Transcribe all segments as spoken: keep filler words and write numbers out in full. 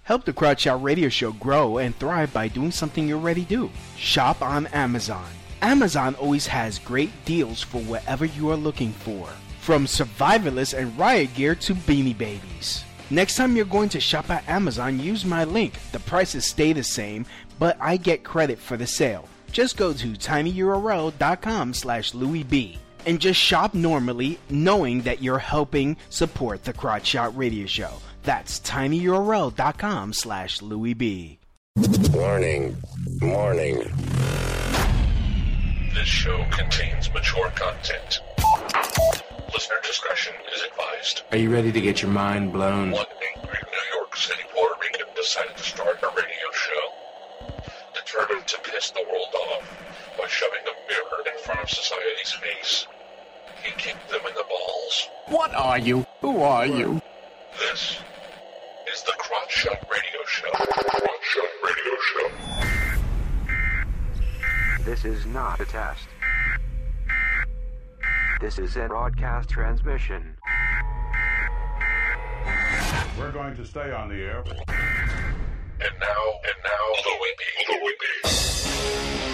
Help the Crotch Shot Radio Show grow and thrive by doing something you already do. Shop on Amazon. Amazon always has great deals for whatever you are looking for. From survivalists and riot gear to Beanie Babies. Next time you're going to shop at Amazon, use my link. The prices stay the same, but I get credit for the sale. Just go to tinyurl.com slash Louis B and just shop normally, knowing that you're helping support the Crotch Shot Radio Show. That's tinyurl.com slash Louis B. Warning. Warning. This show contains mature content. Listener discretion is advised. Are you ready to get your mind blown? One angry New York City Puerto Rican decided to start a radio show. Determined to piss the world off by shoving a mirror in front of society's face, he kicked them in the balls. What are you? Who are you? This is the Crotch Shot Radio Show. Crotch Shot Radio Show. This is not a test. This is a broadcast transmission. We're going to stay on the air. And now, and now, Louis B. Louis B.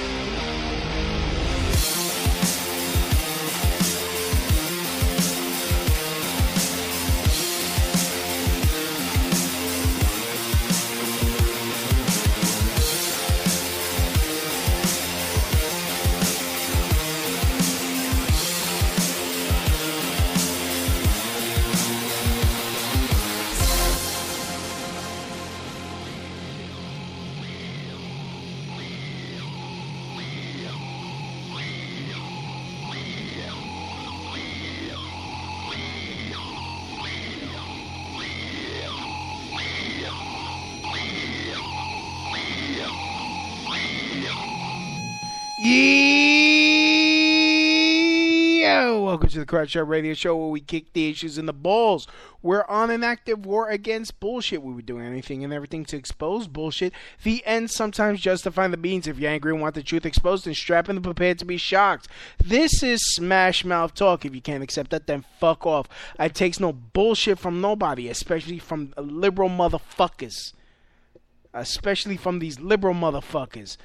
Yo, welcome to the Crotch Shot Radio Show, where we kick the issues in the balls. We're on an active war against bullshit. We were doing anything and everything to expose bullshit. The end sometimes justifying the means. If you're angry and want the truth exposed, then strap in and prepare to be shocked. This is Smash Mouth Talk. If you can't accept that, then fuck off. I takes no bullshit from nobody, especially from liberal motherfuckers. Especially from these liberal motherfuckers.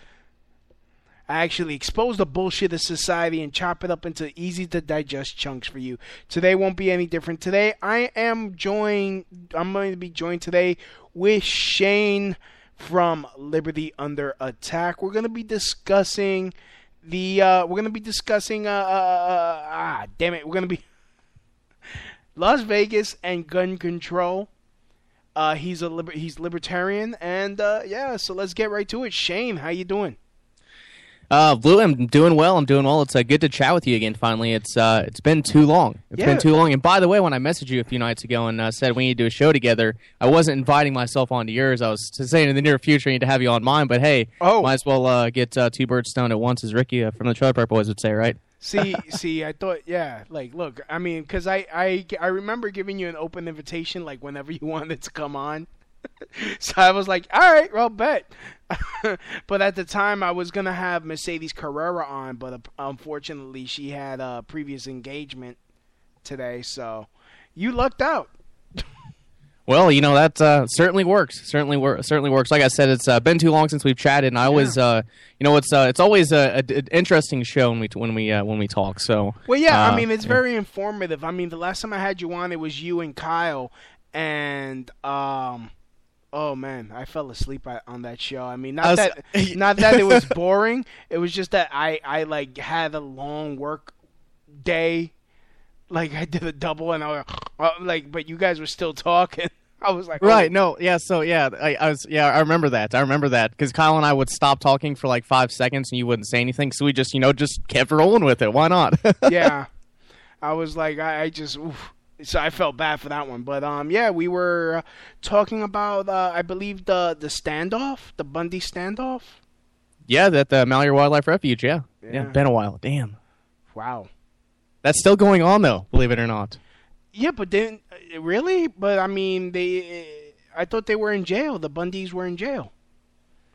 I actually expose the bullshit of society and chop it up into easy-to-digest chunks for you. Today won't be any different. Today, I am joined, I'm going to be joined today with Shane from Liberty Under Attack. We're going to be discussing the, uh, we're going to be discussing, uh, uh, uh, ah, damn it, we're going to be Las Vegas and gun control. Uh, he's a liber- he's libertarian, and, uh, yeah, so let's get right to it. Shane, how you doing? Uh, Blue, I'm doing well. I'm doing well. It's uh, good to chat with you again. Finally, it's uh, it's been too long. It's yeah. been too long. And by the way, when I messaged you a few nights ago and uh, said we need to do a show together, I wasn't inviting myself onto yours. I was saying in the near future I need to have you on mine. But hey, oh. might as well uh, get uh, two birds stoned at once, as Ricky uh, from the Trailer Park Boys would say, right? see, see, I thought, yeah, like, look, I mean, because I, I, I remember giving you an open invitation, like, whenever you wanted to come on. So I was like, all right, well, bet. But at the time, I was going to have Mercedes Carrera on, but uh, unfortunately, she had a previous engagement today, so you lucked out. Well, you know, that uh, certainly works. Certainly wor- certainly works. Like I said, it's uh, been too long since we've chatted, and I always, yeah. uh, you know, it's uh, it's always an interesting show when we when we uh, when we talk. So, well, yeah, uh, I mean, it's yeah. very informative. I mean, the last time I had you on, it was you and Kyle, and um. Oh man, I fell asleep on that show. I mean, not I was, that, not that it was boring. It was just that I, I like had a long work day. Like I did a double, and I was like, but you guys were still talking. I was like, right, oh. no, yeah, so yeah, I, I was, yeah, I remember that. I remember that because Kyle and I would stop talking for like five seconds, and you wouldn't say anything, so we just, you know, just kept rolling with it. Why not? Yeah, I was like, I, I just. Oof. So I felt bad for that one, but um, yeah, we were uh, talking about, uh, I believe the the standoff, the Bundy standoff. Yeah, that the Malheur Wildlife Refuge. Yeah. yeah, yeah, been a while. Damn. Wow. That's still going on though, believe it or not. Yeah, but then uh, really, but I mean, they, I thought they were in jail. The Bundys were in jail.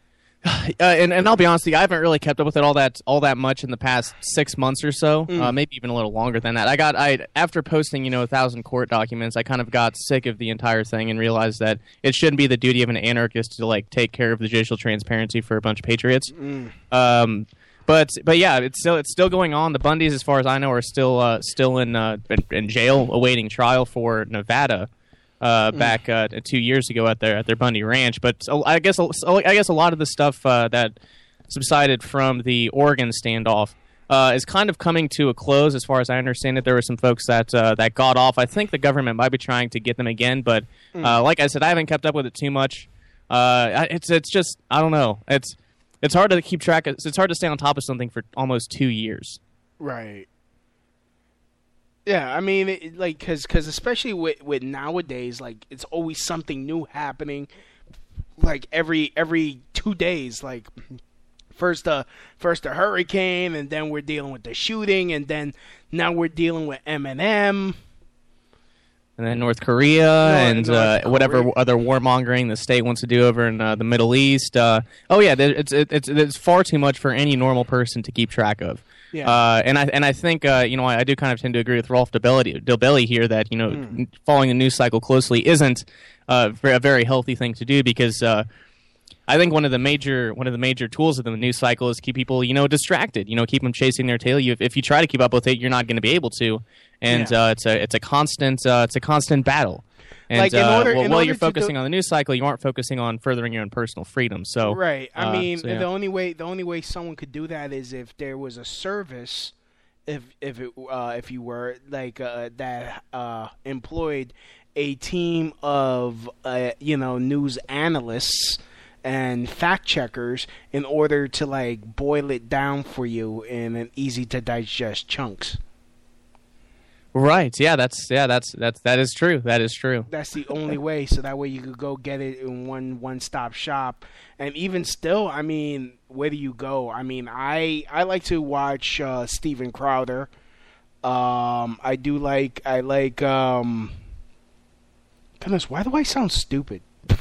Uh, and, and I'll be honest with you, I haven't really kept up with it all that all that much in the past six months or so, Mm. uh, maybe even a little longer than that. I got I after posting, you know, a thousand court documents, I kind of got sick of the entire thing and realized that it shouldn't be the duty of an anarchist to like take care of the judicial transparency for a bunch of patriots. Mm. Um, but but yeah, it's still it's still going on. The Bundys, as far as I know, are still uh, still in, uh, in in jail awaiting trial for Nevada. Uh, back uh, two years ago at their at their Bundy Ranch, but so I guess so I guess a lot of the stuff uh, that subsided from the Oregon standoff uh, is kind of coming to a close. As far as I understand it, there were some folks that uh, that got off. I think the government might be trying to get them again, but uh, like I said, I haven't kept up with it too much. Uh, it's it's just I don't know. It's it's hard to keep track of. It's hard to stay on top of something for almost two years. Right. Yeah, I mean, it, like, because cause especially with, with nowadays, like, it's always something new happening, like, every every two days, like, first a, first a hurricane, and then we're dealing with the shooting, and then now we're dealing with Eminem. And then North Korea North- and North uh, whatever Korea. other warmongering the state wants to do over in uh, the Middle East. Uh, oh yeah, there- it's it's it's far too much for any normal person to keep track of. Yeah. Uh, and I and I think uh, you know I, I do kind of tend to agree with Rolf Dobelli, Dobelli here that you know Mm. following the news cycle closely isn't uh, a very healthy thing to do because uh, I think one of the major one of the major tools of the news cycle is keep people you know distracted. You know, keep them chasing their tail. You, if, if you try to keep up with it, you're not going to be able to. And Yeah. uh, it's a it's a constant uh, it's a constant battle. And Like, in uh, order- well, in while order you're to focusing do- on the news cycle, you aren't focusing on furthering your own personal freedom. So Right. I uh, mean, so, yeah. the only way the only way someone could do that is if there was a service, if if it uh, if you were like uh, that uh, employed a team of uh, you know news analysts and fact checkers in order to like boil it down for you in an easy to digest chunks. Right. Yeah. That's yeah. That's that's that is true. That is true. That's the only way, so that way you could go get it in one one-stop shop. And even still, I mean, where do you go? I mean, I I like to watch uh, Steven Crowder. Um, I do like I like. Um, goodness, why do I sound stupid?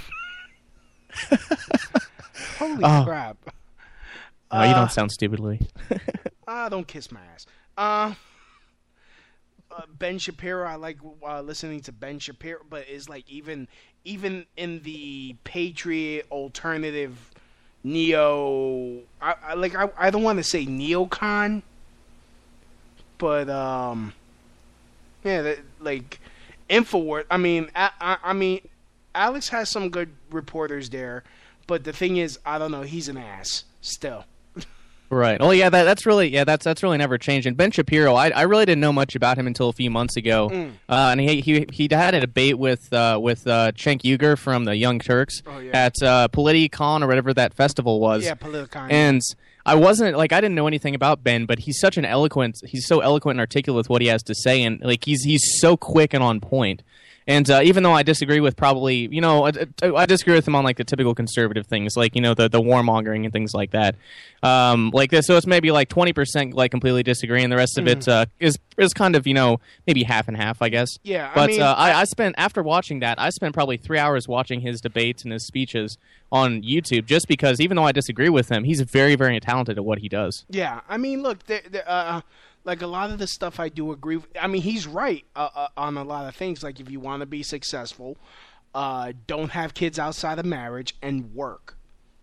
Holy Oh. crap! No, you Uh, don't sound stupidly. Ah, don't kiss my ass. Uh, uh, Ben Shapiro, I like uh, listening to Ben Shapiro, but it's like even even in the Patriot alternative neo, I, I like I, I don't want to say neocon, but um, yeah, that, like Infowars. I mean, I, I, I mean, Alex has some good reporters there, but the thing is, I don't know, he's an ass still. Right. Well, yeah, that, that's really yeah, that's that's really never changed. And Ben Shapiro, I, I really didn't know much about him until a few months ago. Mm. Uh, and he he he had a debate with uh, with uh, Cenk Uygur from the Young Turks Oh, yeah. at uh, Politicon or whatever that festival was. Yeah, Politicon. And I wasn't like I didn't know anything about Ben, but he's such an eloquent. He's so eloquent and articulate with what he has to say, and like he's he's so quick and on point. And uh, even though I disagree with probably, you know, I, I disagree with him on like the typical conservative things, like you know the the warmongering and things like that, um, like this. So it's maybe like twenty percent like completely disagree, and the rest of it uh, is is kind of you know maybe half and half, I guess. Yeah, I But mean- uh, I, I spent after watching that, I spent probably three hours watching his debates and his speeches on YouTube, just because even though I disagree with him, he's very very talented at what he does. Yeah, I mean, look, there, there, uh, like a lot of the stuff I do agree with. I mean, he's right uh, uh, on a lot of things. Like, if you want to be successful, uh, don't have kids outside of marriage and work.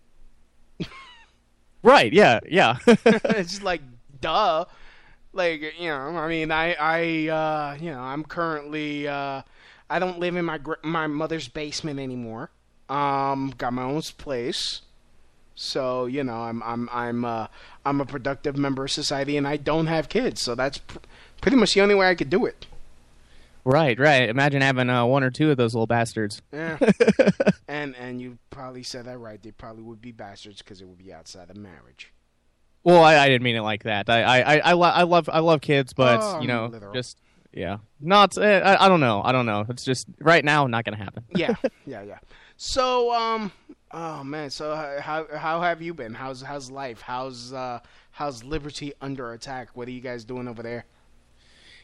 Right? Yeah. Yeah. It's just like, duh. Like, you know, I mean, I, I, uh, you know, I'm currently, uh, I don't live in my gr- my mother's basement anymore. Um, got my own place. So, you know, I'm I'm I'm uh, I'm a productive member of society, and I don't have kids. So that's pr- pretty much the only way I could do it. Right, right. Imagine having uh, one or two of those little bastards. Yeah. and and you probably said that right. They probably would be bastards because it would be outside of marriage. Well, I, I didn't mean it like that. I I, I, I, lo- I love I love kids, but Oh, you know, literal. just yeah, not. Uh, I, I don't know. I don't know. It's just right now not gonna happen. Yeah, yeah, yeah. So, um, oh man. So uh, how how have you been? How's how's life? How's uh how's liberty under attack? What are you guys doing over there?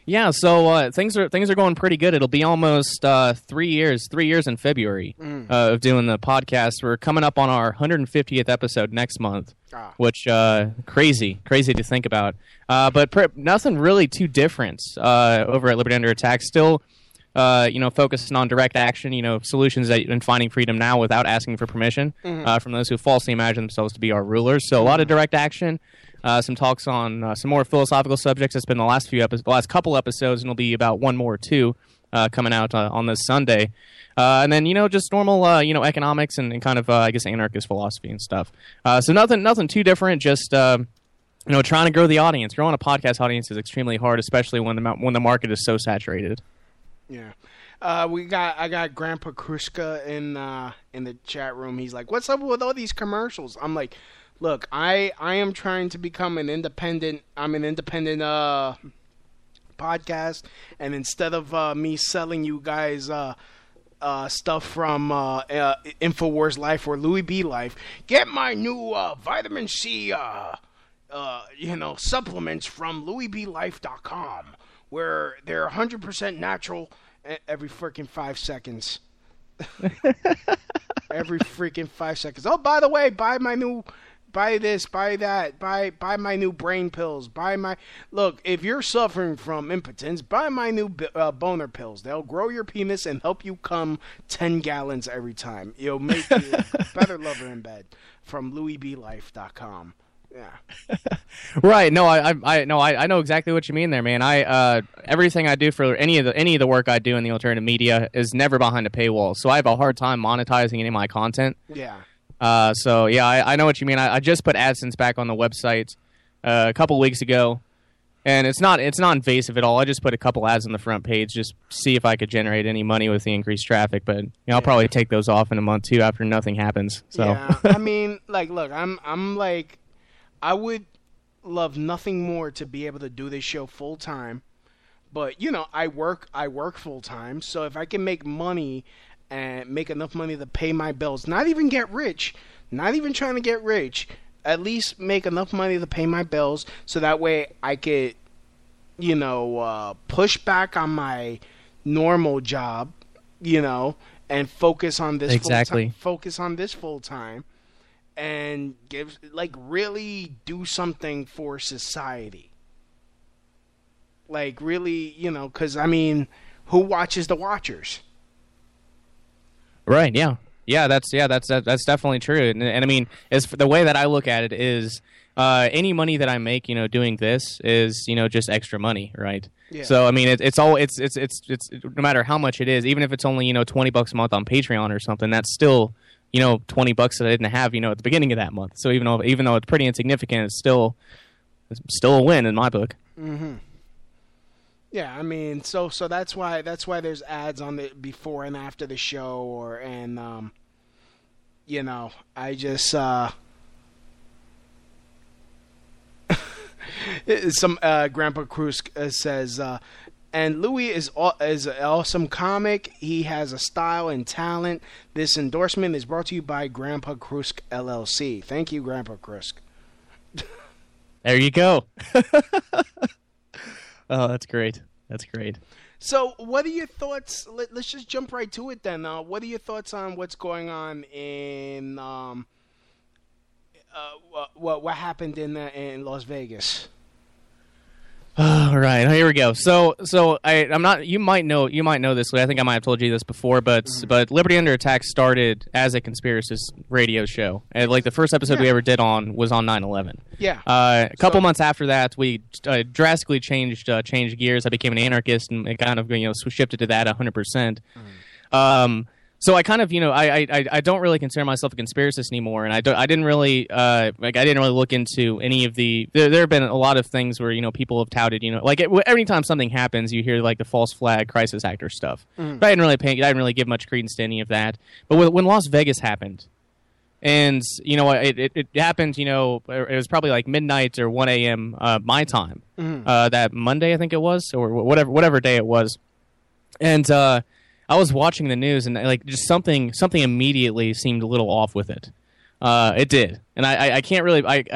Yeah, so uh, things are things are going pretty good. It'll be almost uh, three years, three years in February Mm. uh, of doing the podcast. We're coming up on our one hundred fiftieth episode next month, Ah. which uh, crazy, crazy to think about. Uh, but pr- nothing really too different uh, over at Liberty Under Attack. Still, uh, you know, focusing on direct action. You know, solutions that and finding freedom now without asking for permission Mm-hmm. uh, from those who falsely imagine themselves to be our rulers. So a lot of direct action. Uh, some talks on uh, some more philosophical subjects. That's been the last few episodes, the last couple episodes, and it'll be about one more or two uh, coming out uh, on this Sunday. Uh, and then you know just normal uh, you know economics and, and kind of uh, I guess anarchist philosophy and stuff. Uh, so nothing nothing too different. Just uh, you know trying to grow the audience. Growing a podcast audience is extremely hard, especially when the ma- when the market is so saturated. Yeah. Uh, we got I got Grandpa Kruska in uh, in the chat room. He's like, "What's up with all these commercials?" I'm like, "Look, I I am trying to become an independent. I'm an independent uh podcast, and instead of uh, me selling you guys uh uh stuff from uh, uh InfoWars Life or Louis B Life, get my new uh, vitamin C uh uh you know supplements from louis b life dot com, where they're one hundred percent natural." Every freaking five seconds. Every freaking five seconds. Oh, by the way, buy my new, buy this, buy that, buy buy my new brain pills. Buy my look. If you're suffering from impotence, buy my new uh, boner pills. They'll grow your penis and help you come ten gallons every time. It'll make you a better lover in bed. From louis b life dot com. Yeah. Right. No, I, I, I no, I, I know exactly what you mean there, man. I, uh, everything I do for any of the any of the work I do in the alternative media is never behind a paywall, so I have a hard time monetizing any of my content. Yeah. Uh, so yeah, I, I know what you mean. I, I just put AdSense back on the website uh, a couple weeks ago, and it's not it's not invasive at all. I just put a couple ads on the front page, just see if I could generate any money with the increased traffic. But you know, I'll probably take those off in a month too after nothing happens. So Yeah. I mean, like, look, I'm I'm like. I would love nothing more to be able to do this show full time, but you know, I work I work full time, so if I can make money and make enough money to pay my bills, not even get rich, not even trying to get rich, at least make enough money to pay my bills, so that way I could, you know, uh, push back on my normal job, you know, and focus on this Exactly. full time, focus on this full time. And give like really do something for society. Like really, you know, because I mean, who watches the Watchers? right, yeah, yeah, that's yeah, that's that, that's definitely true. And, and I mean, as for the way that I look at it is, uh, any money that I make, you know, doing this is, you know, just extra money, right? Yeah. So I mean, it, it's all it's it's it's it's no matter how much it is, even if it's only you know twenty bucks a month on Patreon or something, that's still. You know, twenty bucks that I didn't have, you know, at the beginning of that month. So even though, even though it's pretty insignificant, it's still, it's still a win in my book. Mm-hmm. Yeah, I mean, so so that's why that's why there's ads on the before and after the show, or and um, you know, I just uh, some uh, Grandpa Cruz uh, says. Uh, And Louis is aw- is an awesome comic. He has a style and talent. This endorsement is brought to you by Grandpa Krusk L L C. Thank you, Grandpa Krusk. There you go. Oh, that's great. That's great. So, what are your thoughts? Let, let's just jump right to it then. Uh, what are your thoughts on what's going on in um, uh, what what happened in uh, in Las Vegas? All right, here we go. So, so I, I'm not. You might know. You might know this. I think I might have told you this before, but mm-hmm. but Liberty Under Attack started as a conspiracist radio show, and like the first episode yeah. we ever did on was on nine eleven. Yeah. Uh, a couple so, months after that, we uh, drastically changed uh, changed gears. I became an anarchist, and it kind of you know shifted to that one hundred percent. Mm-hmm. Um. So I kind of, you know, I, I I don't really consider myself a conspiracist anymore, and I don't, I didn't really uh like I didn't really look into any of the. There, there have been a lot of things where you know people have touted, you know, like it, every time something happens, you hear like the false flag crisis actor stuff. Mm. But I didn't really pay, I didn't really give much credence to any of that. But when, when Las Vegas happened, and you know it, it it happened, you know, it was probably like midnight or one a.m. Uh, my time. Mm. Uh, that Monday I think it was, or whatever whatever day it was, and. uh I was watching the news and like just something something immediately seemed a little off with it. Uh, it did, and I, I, I can't really I, I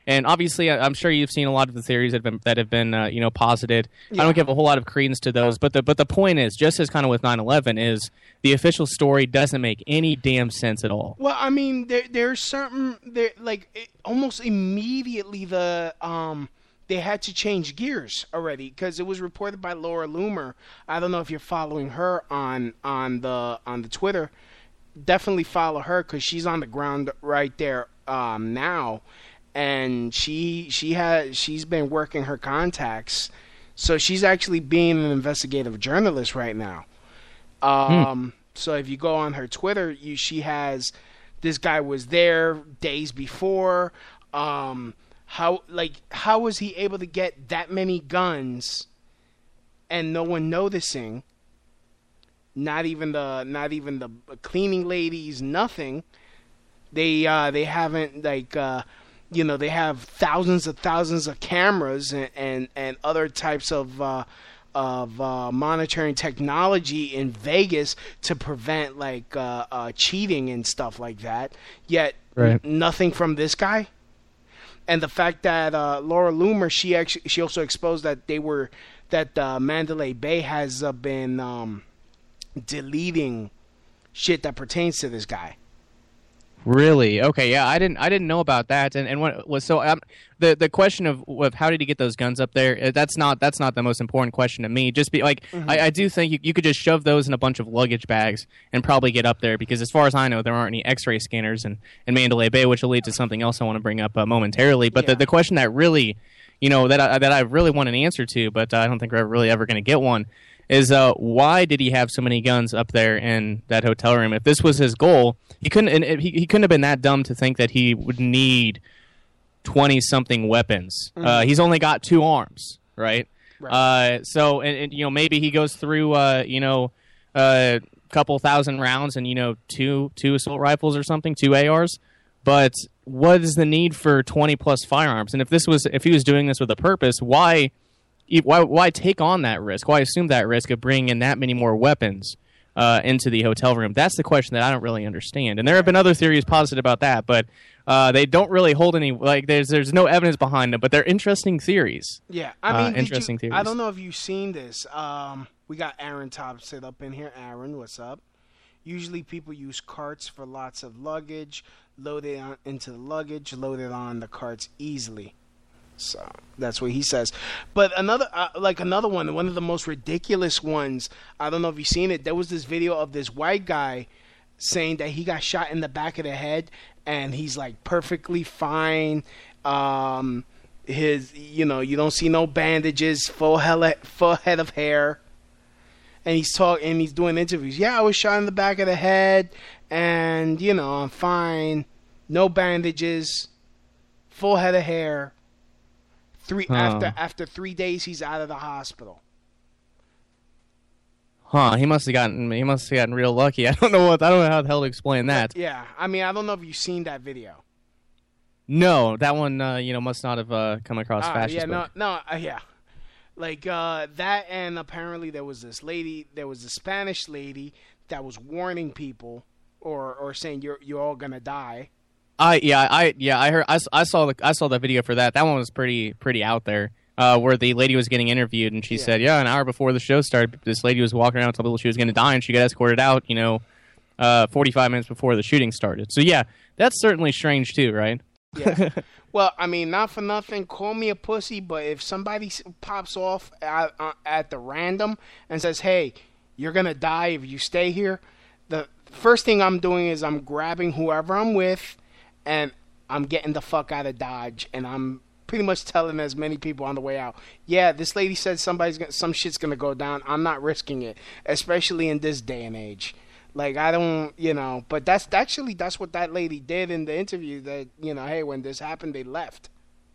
And obviously, I- I'm sure you've seen a lot of the theories that have been that have been uh, you know posited. Yeah. I don't give a whole lot of credence to those, but the but the point is, just as kind of with nine eleven, is the official story doesn't make any damn sense at all. Well, I mean, there there's certain there like it, almost immediately the um they had to change gears already because it was reported by Laura Loomer. I don't know if you're following her on on the on the Twitter. Definitely follow her because she's on the ground right there um, now, and she she has she's been working her contacts, so she's actually being an investigative journalist right now. Um, hmm. So if you go on her Twitter, you she has this guy was there days before. Um, how like how was he able to get that many guns and no one noticing? Not even the not even the cleaning ladies, nothing. They uh, they haven't like uh, you know they have thousands of thousands of cameras and and, and other types of uh, of uh, monitoring technology in Vegas to prevent like uh, uh, cheating and stuff like that. Yet right. n- nothing from this guy. And the fact that uh, Laura Loomer, she actually she also exposed that they were that uh, Mandalay Bay has uh, been. Um, deleting shit that pertains to this guy. Really? Okay, yeah, I didn't I didn't know about that. And and what was so um, the the question of, of how did he get those guns up there? That's not that's not the most important question to me. Just be like mm-hmm. I, I do think you, you could just shove those in a bunch of luggage bags and probably get up there because as far as I know there aren't any X-ray scanners in, in Mandalay Bay, which will lead to something else I want to bring up uh, momentarily. But yeah. the the question that really you know that I, that I really want an answer to, but uh, I don't think we're really ever going to get one. Is uh, why did he have so many guns up there in that hotel room? If this was his goal, he couldn't. And he, he couldn't have been that dumb to think that he would need twenty something weapons. Mm-hmm. Uh, he's only got two arms, right? right. Uh, so, and, and you know, maybe he goes through, uh, you know, a couple thousand rounds and you know, two two assault rifles or something, two A Rs. But what is the need for twenty plus firearms? And if this was, if he was doing this with a purpose, why? Why, why take on that risk? Why assume that risk of bringing in that many more weapons uh, into the hotel room? That's the question that I don't really understand. And there have been other theories posited about that, but uh, they don't really hold any. Like there's there's no evidence behind them, but they're interesting theories. Yeah, I mean, uh, interesting you, theories. I don't know if you've seen this. Um, we got Aaron Top set up in here. Aaron, what's up? Usually people use carts for lots of luggage, load it on, into the luggage, load it on the carts easily. So that's what he says. But another, uh, like another one, one of the most ridiculous ones, I don't know if you've seen it. There was this video of this white guy saying that he got shot in the back of the head and he's like perfectly fine. Um, his, you know, you don't see no bandages, full, hella, full head of hair. And he's talking, and he's doing interviews. Yeah, I was shot in the back of the head and, you know, I'm fine. No bandages, full head of hair. Three huh. after after three days, he's out of the hospital. Huh? He must have gotten he must have gotten real lucky. I don't know what I don't know how the hell to explain that. But, yeah, I mean, I don't know if you've seen that video. No, that one uh, you know must not have uh, come across uh, fast. Yeah, no, no, uh, yeah, like uh, that, and apparently there was this lady, there was a Spanish lady that was warning people or or saying you're you're all gonna die. I yeah I yeah I heard I, I saw the I saw the video for that. That one was pretty pretty out there. Uh, where the lady was getting interviewed and she yeah. said, "Yeah, an hour before the show started, this lady was walking around telling people she was going to die, and she got escorted out. You know, uh, forty-five minutes before the shooting started." So yeah, that's certainly strange too, right? Yeah. Well, I mean, not for nothing. Call me a pussy, but if somebody pops off at, uh, at the random and says, "Hey, you're gonna die if you stay here," the first thing I'm doing is I'm grabbing whoever I'm with. And I'm getting the fuck out of Dodge, and I'm pretty much telling as many people on the way out, yeah, this lady said somebody's gonna, some shit's gonna go down. I'm not risking it, especially in this day and age. Like I don't, you know. But that's actually that's what that lady did in the interview. That you know, hey, when this happened, they left.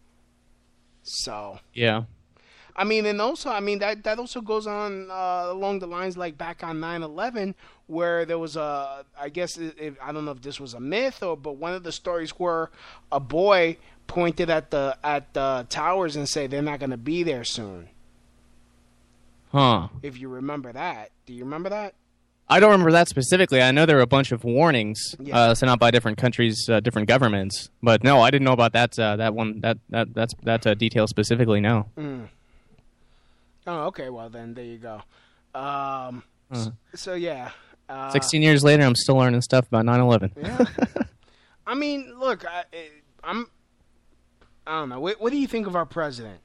So yeah. I mean, and also, I mean, that, that also goes on uh, along the lines like back on nine eleven, where there was a, I guess, it, I don't know if this was a myth or, but one of the stories where a boy pointed at the at the towers and said they're not going to be there soon. Huh. If you remember that. Do you remember that? I don't remember that specifically. I know there were a bunch of warnings Yeah. uh, sent out by different countries, uh, different governments. But no, I didn't know about that. Uh, that one, that that that's that uh, detail specifically. No. Mm. Oh, okay. Well, then there you go. Um, Uh. so, so yeah. Uh, Sixteen years later, I'm still learning stuff about nine eleven. Yeah. I mean, look, I, I'm. I don't know. What, what do you think of our president?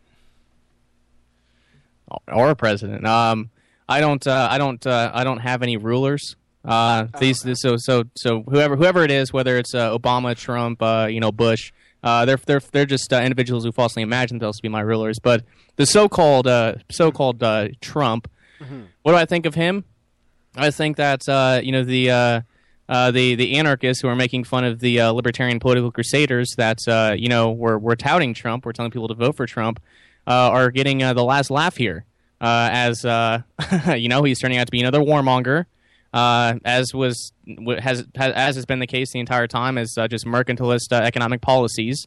Or a president. Um, I don't. Uh, I don't. Uh, I don't have any rulers. Uh, these. okay. So. So. So. Whoever. Whoever it is, whether it's uh, Obama, Trump, uh, you know, Bush. Uh, they're they're they're just uh, individuals who falsely imagine themselves to be my rulers. But the so-called uh, so-called uh, Trump. Mm-hmm. What do I think of him? I think that uh, you know the. Uh, Uh, the the anarchists who are making fun of the uh, libertarian political crusaders that uh, you know were were touting Trump, were telling people to vote for Trump, uh, are getting uh, the last laugh here. Uh, as uh, you know, he's turning out to be another warmonger, uh, as was has, has as has been the case the entire time, as uh, just mercantilist uh, economic policies.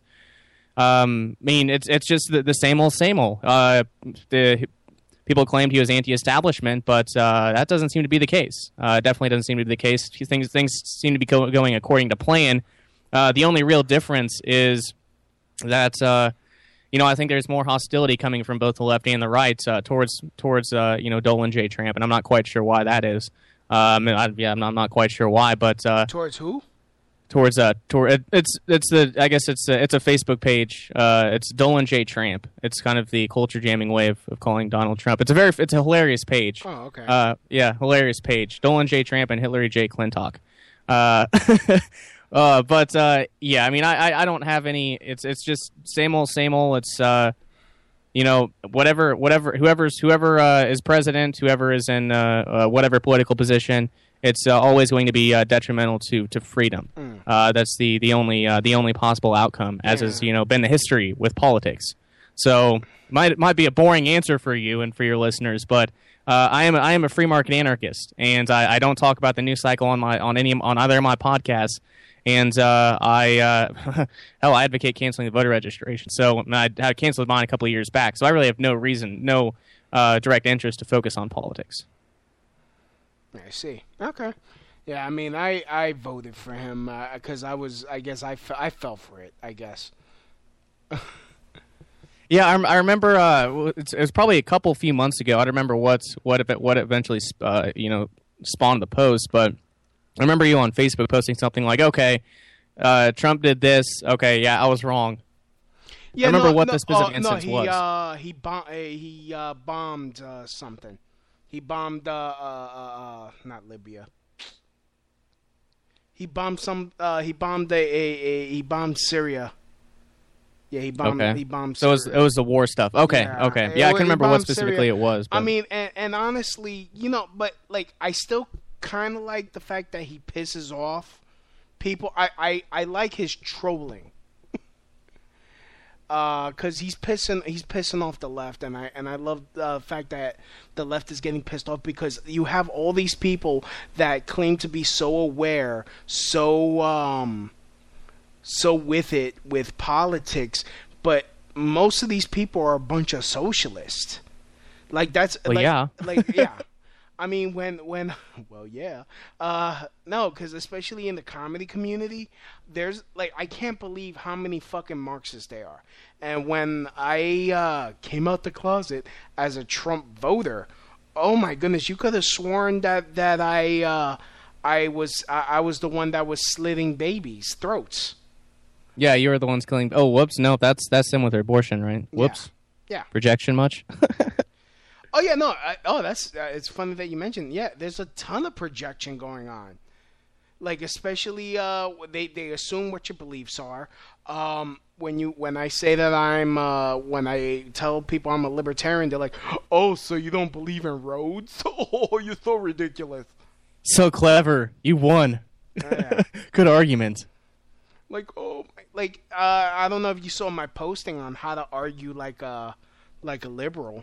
Um, I mean, it's it's just the, the same old same old. Uh, the People claimed he was anti-establishment, but uh, that doesn't seem to be the case. Uh, definitely doesn't seem to be the case. Things things seem to be go- going according to plan. Uh, the only real difference is that uh, you know I think there's more hostility coming from both the left and the right uh, towards towards uh, you know Dolan J. Trump, and I'm not quite sure why that is. Um, I, yeah, I'm not, I'm not quite sure why, but uh, Towards who? towards uh toward it, it's it's the I guess it's a, it's a Facebook page. Uh, it's Dolan J. Trump. It's kind of the culture jamming way of, of calling Donald Trump. It's a very it's a hilarious page. Oh, okay. Uh, yeah, hilarious page. Dolan J. Trump and Hillary J. Clinton. Uh, uh, but uh, yeah, I mean, I, I I don't have any. It's it's just same old same old. It's uh, you know, whatever whatever whoever's whoever uh, is president, whoever is in uh, uh, whatever political position. It's uh, always going to be uh, detrimental to to freedom. Mm. Uh, that's the the only uh, the only possible outcome, as Yeah. has you know been the history with politics. So might might be a boring answer for you and for your listeners, but uh, I am I am a free market anarchist, and I, I don't talk about the news cycle on my on any on either of my podcasts. And uh, I uh, hell, I advocate canceling the voter registration. So I, I canceled mine a couple of years back. So I really have no reason, no uh, direct interest to focus on politics. I see. Okay. Yeah, I mean, I, I voted for him because uh, I was, I guess I, f- I fell for it, I guess. Yeah, I, rem- I remember. Uh, it's, it was probably a couple few months ago. I don't remember what what ev- what eventually uh, you know spawned the post, but I remember you on Facebook posting something like, "Okay, uh, Trump did this. Okay, yeah, I was wrong." Yeah, I remember no, what no, the specific uh, instance no, he, was. Uh, he bom- uh, he uh, bombed uh, something. He bombed, uh, uh, uh, uh, not Libya. He bombed some. Uh, he bombed a, a, a. He bombed Syria. Yeah, he bombed. Okay. He bombed. So it was, Syria. it was the war stuff. Okay, Yeah. okay. It Yeah, I was- can he remember what bombed specifically Syria. it was. I but- mean, and, and honestly, you know, but like, I still kind of like the fact that he pisses off people. I, I, I like his trolling. Uh, cause he's pissing, he's pissing off the left, and I and I love the fact that the left is getting pissed off because you have all these people that claim to be so aware, so um, so with it with politics, but most of these people are a bunch of socialists. Like that's Well, like, yeah. like yeah. I mean, when when well, yeah, uh, no, because especially in the comedy community, there's like I can't believe how many fucking Marxists there are. And when I uh, came out the closet as a Trump voter, oh my goodness, you could have sworn that that I uh, I was I, I was the one that was slitting babies' throats. yeah, you were the ones killing. Oh, whoops! No, that's that's him with her abortion, right? Whoops. Yeah. Projection much? Oh yeah, no. I, oh, that's uh, it's funny that you mentioned. Yeah, there's a ton of projection going on. Like especially, uh, they they assume what your beliefs are. Um, when you when I say that I'm uh, when I tell people I'm a libertarian, they're like, "Oh, so you don't believe in roads? Oh, you're so ridiculous." So clever. You won. Yeah. Good argument. Like oh, my- like uh, I don't know if you saw my posting on how to argue like a like a liberal.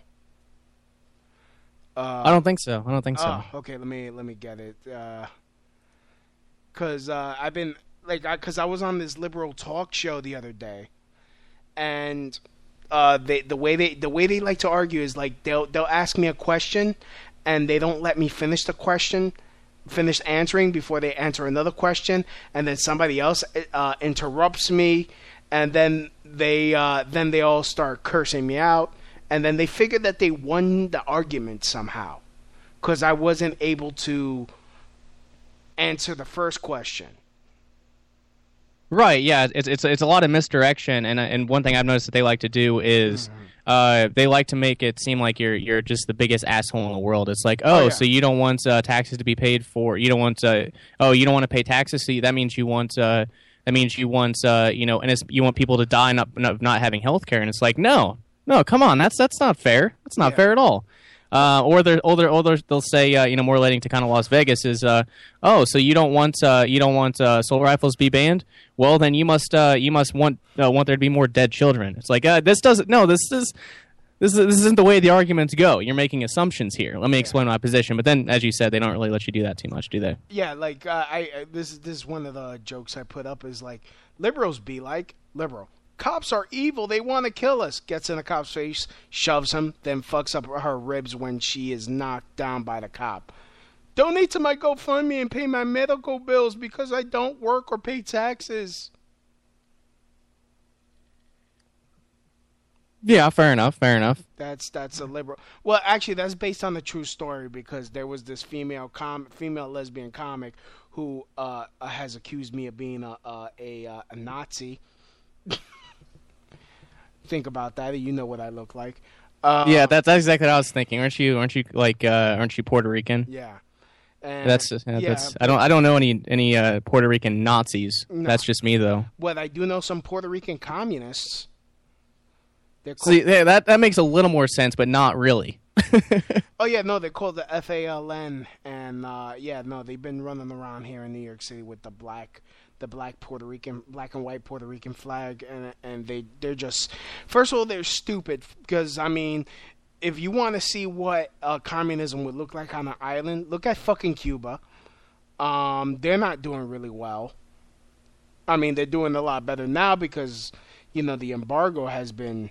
Uh, I don't think so. I don't think so. Oh, okay. Let me let me get it. Uh, Cause uh, I've been like, I, cause I was on this liberal talk show the other day, and uh, they the way they the way they like to argue is like they'll they'll ask me a question, and they don't let me finish the question, finish answering before they answer another question, and then somebody else uh, interrupts me, and then they uh, then they all start cursing me out, and then they figure that they won the argument somehow because I wasn't able to answer the first question. Right, yeah, it's it's it's a lot of misdirection, and and one thing I've noticed that they like to do is mm-hmm. uh, they like to make it seem like you're you're just the biggest asshole in the world. It's like, oh, oh yeah. so you don't want uh, taxes to be paid for? You don't want uh, oh, you don't want to pay taxes? So that means you want uh, that means you want uh, you know, and it's, you want people to die not not, not having health care, and it's like, no, no, come on, that's that's not fair. That's not yeah. fair at all. Uh, or they're, or they're, or they're, they'll say, uh, you know, more relating to kind of Las Vegas is, uh, oh, so you don't want, uh, you don't want uh, assault rifles to be banned? Well, then you must, uh, you must want, uh, want there to be more dead children. It's like, uh, this doesn't, no, this is, this is, this isn't the way the arguments go. You're making assumptions here. Let me explain my position. But then, as you said, they don't really let you do that too much, do they? Yeah, like uh, I, I, this is this is one of the jokes I put up is like liberals be like liberal. Cops are evil. They want to kill us. Gets in a cop's face, shoves him, then fucks up her ribs when she is knocked down by the cop. Donate to my GoFundMe and pay my medical bills because I don't work or pay taxes. Yeah, fair enough, fair enough. That's that's a liberal. Well, actually, that's based on a true story because there was this female com female lesbian comic who uh, has accused me of being a a, a, a Nazi. Think about that. You know what I look like. Um, yeah, that's, that's exactly what I was thinking. Aren't you? Aren't you like? Uh, aren't you Puerto Rican? Yeah. And that's, uh, yeah, that's. I don't. I don't know any any uh, Puerto Rican Nazis. No. That's just me, though. But I do know some Puerto Rican communists. They're called, See, yeah, that that makes a little more sense, but not really. Oh yeah, no, they're called the F A L N, and uh, yeah, no, they've been running around here in New York City with the black. the black Puerto Rican, black and white Puerto Rican flag, and and they they're just, first of all, they're stupid because I mean, if you want to see what uh, communism would look like on an island, look at fucking Cuba. Um, they're not doing really well. I mean, they're doing a lot better now because you know the embargo has been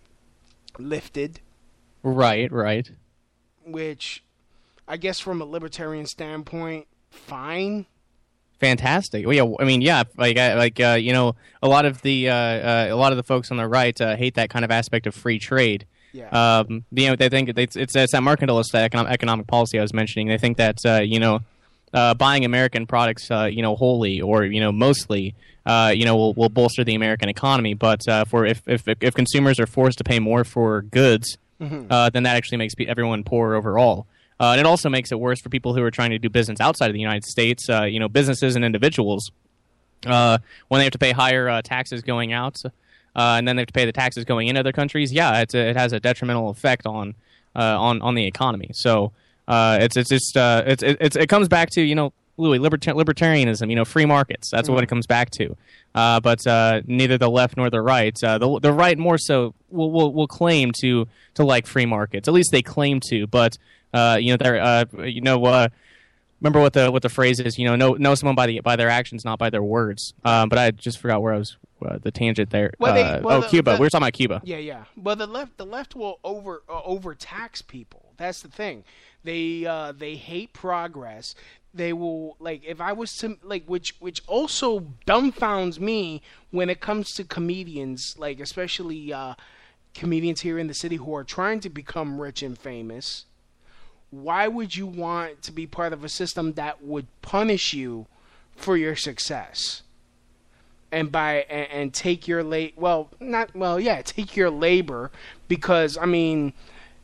lifted. Right, right. Which, I guess, from a libertarian standpoint, fine. Fantastic. Well, yeah, I mean, yeah, like, like uh, you know, a lot of the uh, uh, a lot of the folks on the right uh, hate that kind of aspect of free trade. Yeah. Um, you know, they think it's it's, it's that mercantilist economic, economic policy I was mentioning. They think that uh, you know, uh, buying American products, uh, you know, wholly or you know, mostly, uh, you know, will will bolster the American economy. But uh, for if, if if consumers are forced to pay more for goods, mm-hmm. uh, then that actually makes everyone poorer overall. Uh, and it also makes it worse for people who are trying to do business outside of the United States, uh, you know, businesses and individuals. Uh, when they have to pay higher uh, taxes going out, uh, and then they have to pay the taxes going into other countries, yeah, it's a, it has a detrimental effect on uh, on on the economy. So uh, it's it's just uh, it's it's it comes back to you know, Louis, liberta- libertarianism, you know, free markets. That's mm-hmm. what it comes back to. Uh, but uh, neither the left nor the right, uh, the the right more so will will will claim to to like free markets. At least they claim to, but. Uh, you know, they're, uh, you know, uh, remember what the what the phrase is. You know, know know someone by the by their actions, not by their words. Um, but I just forgot where I was. Uh, the tangent there. Well, they, uh, well, oh, the, Cuba. The, we were talking about Cuba. Yeah, yeah. Well, the left the left will over uh, overtax people. That's the thing. They uh, they hate progress. They will like if I was to like which which also dumbfounds me when it comes to comedians, like especially uh, comedians here in the city who are trying to become rich and famous. Why would you want to be part of a system that would punish you for your success? And by and, and take your late well not well yeah take your labor because I mean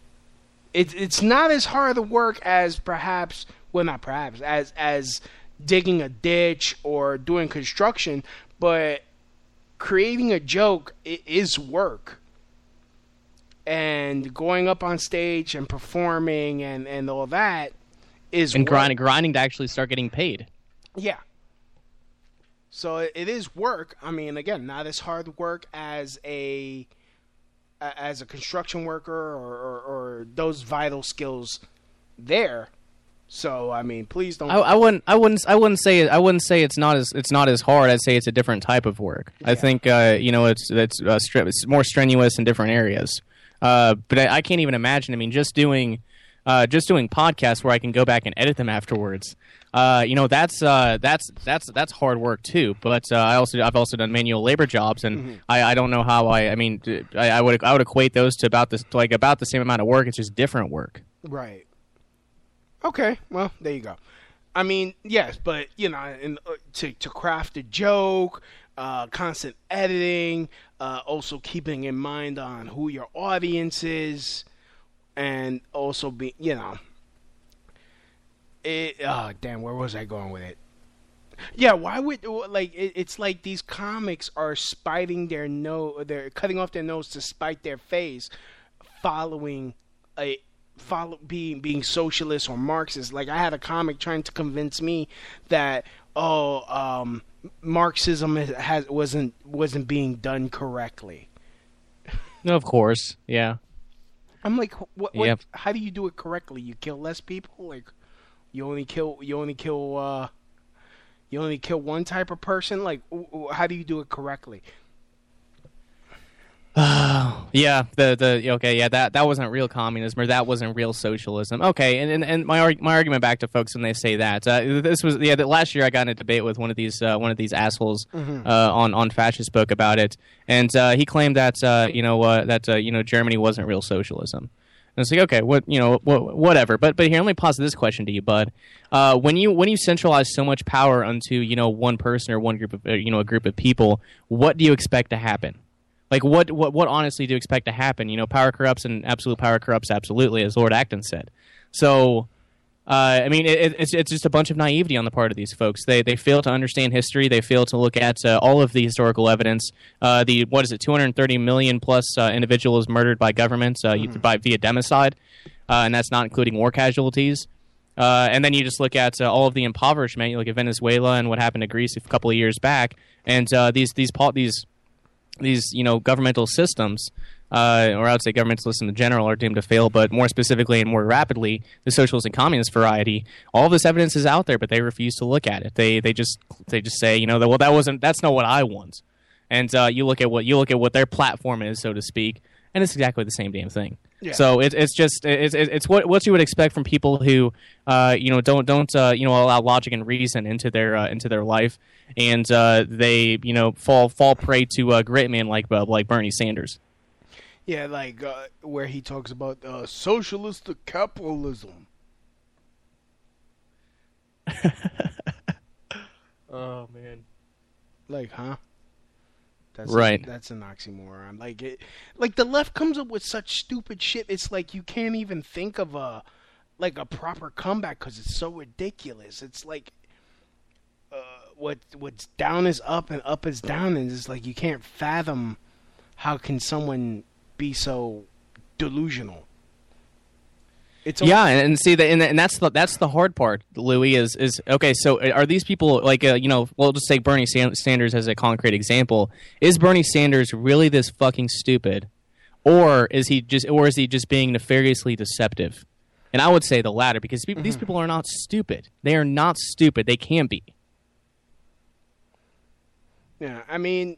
it's it's not as hard to work as perhaps well not perhaps as as digging a ditch or doing construction, but creating a joke it is work. And going up on stage and performing and, and all that is and work. grinding grinding to actually start getting paid. Yeah. So it, it is work. I mean, again, not as hard work as a as a construction worker or, or, or those vital skills there. So I mean, please don't. I, I wouldn't. I wouldn't. I wouldn't say. I wouldn't say it's not as. It's not as hard. I'd say it's a different type of work. Yeah. I think uh, you know it's it's uh, stri- it's more strenuous in different areas. Uh, but I, I can't even imagine. I mean, just doing, uh, just doing podcasts where I can go back and edit them afterwards. Uh, you know that's uh, that's that's that's hard work too. But uh, I also I've also done manual labor jobs, and mm-hmm. I, I don't know how I I mean I, I would I would equate those to about this like about the same amount of work. It's just different work. Right. Okay. Well, there you go. I mean, yes, but you know, in, uh, to to craft a joke, uh, constant editing, uh, also keeping in mind on who your audience is, and also be you know. It, oh damn! Where was I going with it? Yeah, why would like it, it's like these comics are spiting their nose, they're cutting off their nose to spite their face, following a follow being being socialist or Marxist. Like I had a comic trying to convince me that oh, um, Marxism has wasn't wasn't being done correctly. No, of course, yeah. I'm like, what? what yep. How do you do it correctly? You kill less people, like. You only kill. You only kill. Uh, you only kill one type of person. Like, how do you do it correctly? Uh, yeah. The the okay. Yeah. That that wasn't real communism, or that wasn't real socialism. Okay. And and, and my my argument back to folks when they say that uh, this was yeah. That last year I got in a debate with one of these uh, one of these assholes mm-hmm. uh, on on Fascist Book about it, and uh, he claimed that uh, you know uh, that uh, you know Germany wasn't real socialism. And it's like, okay, what you know, what, whatever. But but here, let me pose this question to you, bud. Uh, when you when you centralize so much power onto you know one person or one group of uh, you know a group of people, what do you expect to happen? Like what what what honestly do you expect to happen? You know, power corrupts, and absolute power corrupts absolutely, as Lord Acton said. So. Uh, I mean, it, it's it's just a bunch of naivety on the part of these folks. They they fail to understand history. They fail to look at uh, all of the historical evidence. Uh, the what is it, two hundred thirty million plus uh, individuals murdered by governments uh, mm-hmm. by via democide, uh, and that's not including war casualties. Uh, and then you just look at uh, all of the impoverishment. You look at Venezuela and what happened to Greece a couple of years back, and uh, these these these these you know governmental systems. Uh, or I would say governmentalists in general are doomed to fail, but more specifically and more rapidly, the socialist and communist variety. All this evidence is out there, but they refuse to look at it. They they just they just say, you know, that, well, that wasn't that's not what I want. And uh, you look at what you look at what their platform is, so to speak, and it's exactly the same damn thing. Yeah. So it, it's just it's it's what what you would expect from people who uh, you know don't don't uh, you know allow logic and reason into their uh, into their life, and uh, they you know fall fall prey to a great man like uh, like Bernie Sanders. Yeah, like uh, where he talks about uh, socialist capitalism. Oh man, like, huh? That's right. A, that's an oxymoron. Like it, like the left comes up with such stupid shit. It's like you can't even think of a like a proper comeback because it's so ridiculous. It's like uh, what what's down is up and up is down, and it's like you can't fathom how can someone be so delusional. It's yeah, and, and see, the, and, and that's the that's the hard part, Louis. Is is okay? So are these people like uh, you know? Well, just take Bernie Sanders as a concrete example. Is Bernie Sanders really this fucking stupid, or is he just or is he just being nefariously deceptive? And I would say the latter, because pe- mm-hmm. these people are not stupid. They are not stupid. They can be. Yeah, I mean,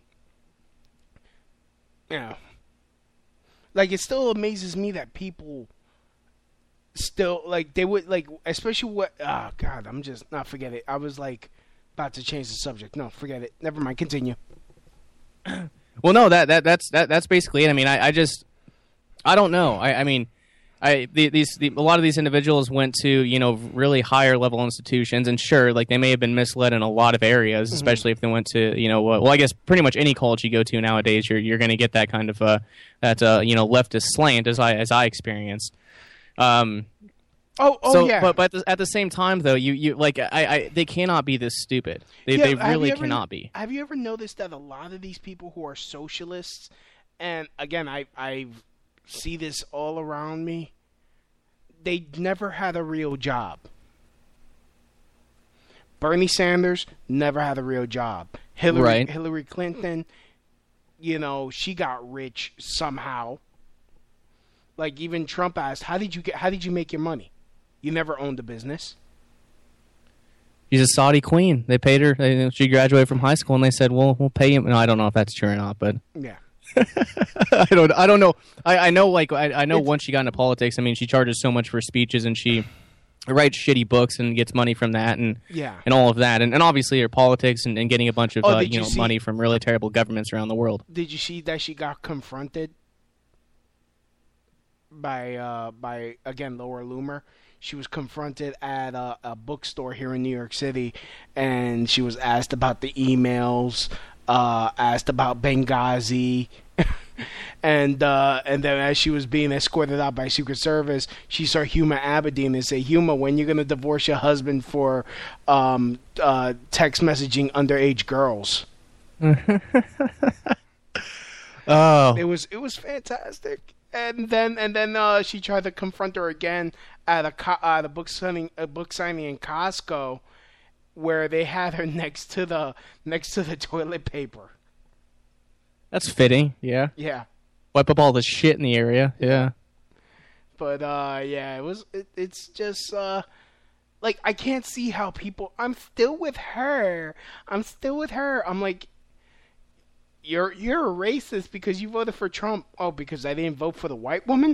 yeah. Like, it still amazes me that people still, like, they would, like, especially what, oh, God, I'm just, not forget it. I was, like, about to change the subject. No, forget it. Never mind, continue. Well, no, that, that that's that, that's basically it. I mean, I, I just, I don't know. I, I mean, I the, these the, a lot of these individuals went to, you know, really higher level institutions, and sure, like, they may have been misled in a lot of areas, mm-hmm. especially if they went to, you know, well, I guess pretty much any college you go to nowadays, you're you're going to get that kind of uh, that uh, you know, leftist slant, as I as I experienced. Um, oh, oh so, yeah. But but at the same time, though, you, you like I, I they cannot be this stupid. They yeah, they really ever, cannot be. Have you ever noticed that a lot of these people who are socialists, and again, I I see this all around me, they never had a real job. Bernie Sanders never had a real job. Hillary right. Hillary Clinton, you know, she got rich somehow. Like, even Trump asked, "How did you get? How did you make your money? You never owned a business." She's a Saudi queen. They paid her. They, she graduated from high school, and they said, "Well, we'll pay you." No, I don't know if that's true or not, but yeah. I don't. I don't know. I, I know. Like I, I know. It's, once she got into politics, I mean, she charges so much for speeches, and she, writes shitty books and gets money from that, and Yeah. and all of that, and, and obviously her politics and, and getting a bunch of Oh, uh, did you you know see- money from really terrible governments around the world. Did you see that she got confronted by uh by again Laura Loomer? She was confronted at a, a bookstore here in New York City, and she was asked about the emails, uh, asked about Benghazi. And uh, and then as she was being escorted out by Secret Service, she saw Huma Abedin and say, "Huma, when you gonna divorce your husband for um, uh, text messaging underage girls?" Oh, It was it was fantastic. And then and then uh, she tried to confront her again at a co- at a book signing a book signing in Costco, where they had her next to the next to the toilet paper. that's fitting. Yeah, Yeah. wipe up all the shit in the area. Yeah. But uh, yeah, it was. It, it's just uh, like I can't see how people. I'm still with her. I'm still with her. I'm like, you're you're a racist because you voted for Trump. Oh, because I didn't vote for the white woman.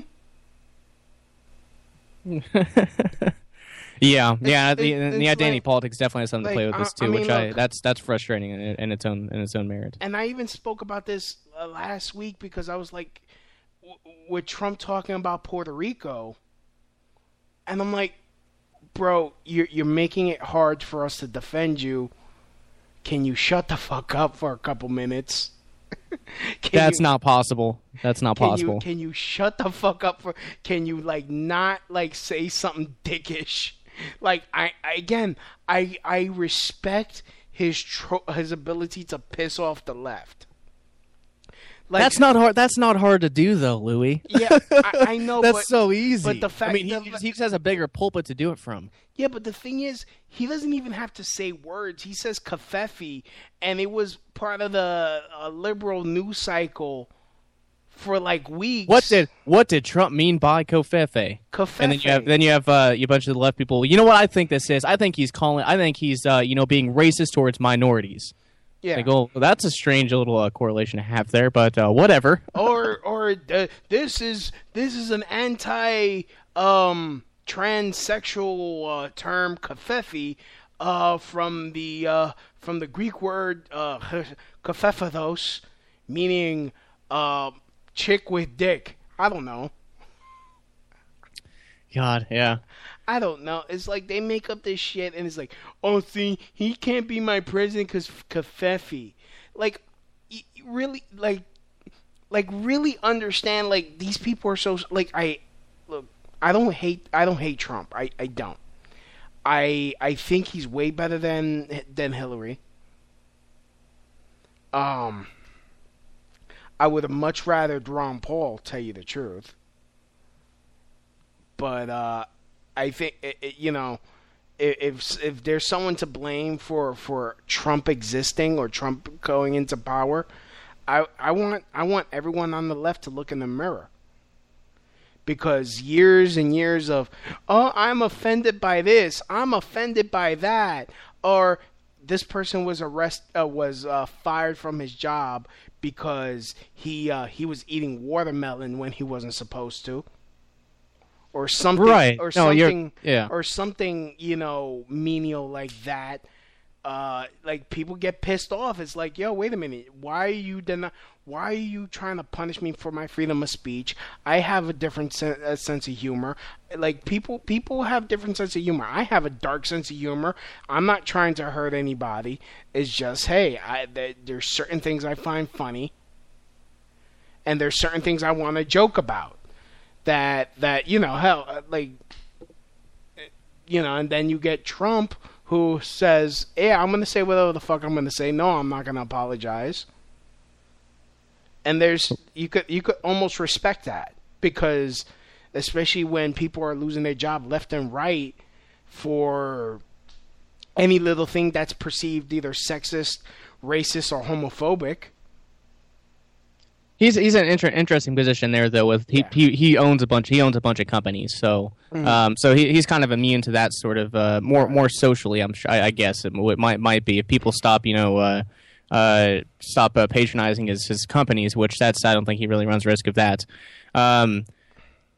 Yeah, yeah. The, it- the it's identity like- politics definitely has something to play like, with this I- I too, mean, which I look- that's that's frustrating in, in its own in its own merit. And I even spoke about this uh, last week because I was like, w- with Trump talking about Puerto Rico, and I'm like, bro, you're you're making it hard for us to defend you. Can you shut the fuck up for a couple minutes? Can That's you, not possible. That's not can possible. You, can you shut the fuck up for? Can you like not like say something dickish? Like I, I again, I I respect his tro- his ability to piss off the left. Like, That's not hard. That's not hard to do, though, Louis. Yeah, I, I know. That's but, so easy. But the fact, I mean, he, the- he just has a bigger pulpit to do it from. yeah, but the thing is, he doesn't even have to say words. He says "kafefi," and it was part of the uh, liberal news cycle for like weeks. What did what did Trump mean by kofefe? Kafefe. And then you have then you have uh, a bunch of the left people. You know what I think this is? I think he's calling. I think he's uh, you know being racist towards minorities. Yeah. Like, oh, well, that's a strange little uh, correlation to have there, but uh, whatever. or or uh, this is this is an anti um transsexual uh, term kafefi uh from the uh from the Greek word uh kafefathos, meaning uh chick with dick. I don't know. God, yeah. I don't know. It's like they make up this shit, and it's like, oh, see, he can't be my president because kafefi. Like, y- really, like, like really understand. Like, these people are so like I look. I don't hate. I don't hate Trump. I, I don't. I I think he's way better than than Hillary. Um, I would have much rather Ron Paul. Tell you the truth. But uh. I think it, it, you know, if if there's someone to blame for, for Trump existing or Trump going into power, I I want I want everyone on the left to look in the mirror. Because years and years of, oh, I'm offended by this, I'm offended by that, or this person was arrest uh, was uh, fired from his job because he uh, he was eating watermelon when he wasn't supposed to. Or something, Right. or No, you're- something, yeah. or something, you know, menial like that. Uh, like people get pissed off. It's like, yo, wait a minute. Why are you deni- Why are you trying to punish me for my freedom of speech? I have a different sen- a sense of humor. Like people, people have different sense of humor. I have a dark sense of humor. I'm not trying to hurt anybody. It's just, hey, I, th- there's certain things I find funny, and there's certain things I want to joke about. That that you know, hell, uh, like, you know, and then you get Trump who says, "Yeah, I'm gonna say whatever the fuck I'm gonna say. No, I'm not gonna apologize." And there's you could you could almost respect that because, especially when people are losing their job left and right for any little thing that's perceived either sexist, racist, or homophobic. He's he's in an inter- interesting position there though. With he, Yeah. he he owns a bunch he owns a bunch of companies, so Mm-hmm. um so he he's kind of immune to that sort of uh more more socially. I'm sure I, I guess it, it might might be if people stop you know uh uh stop uh, patronizing his his companies, which that's I don't think he really runs risk of that. Um,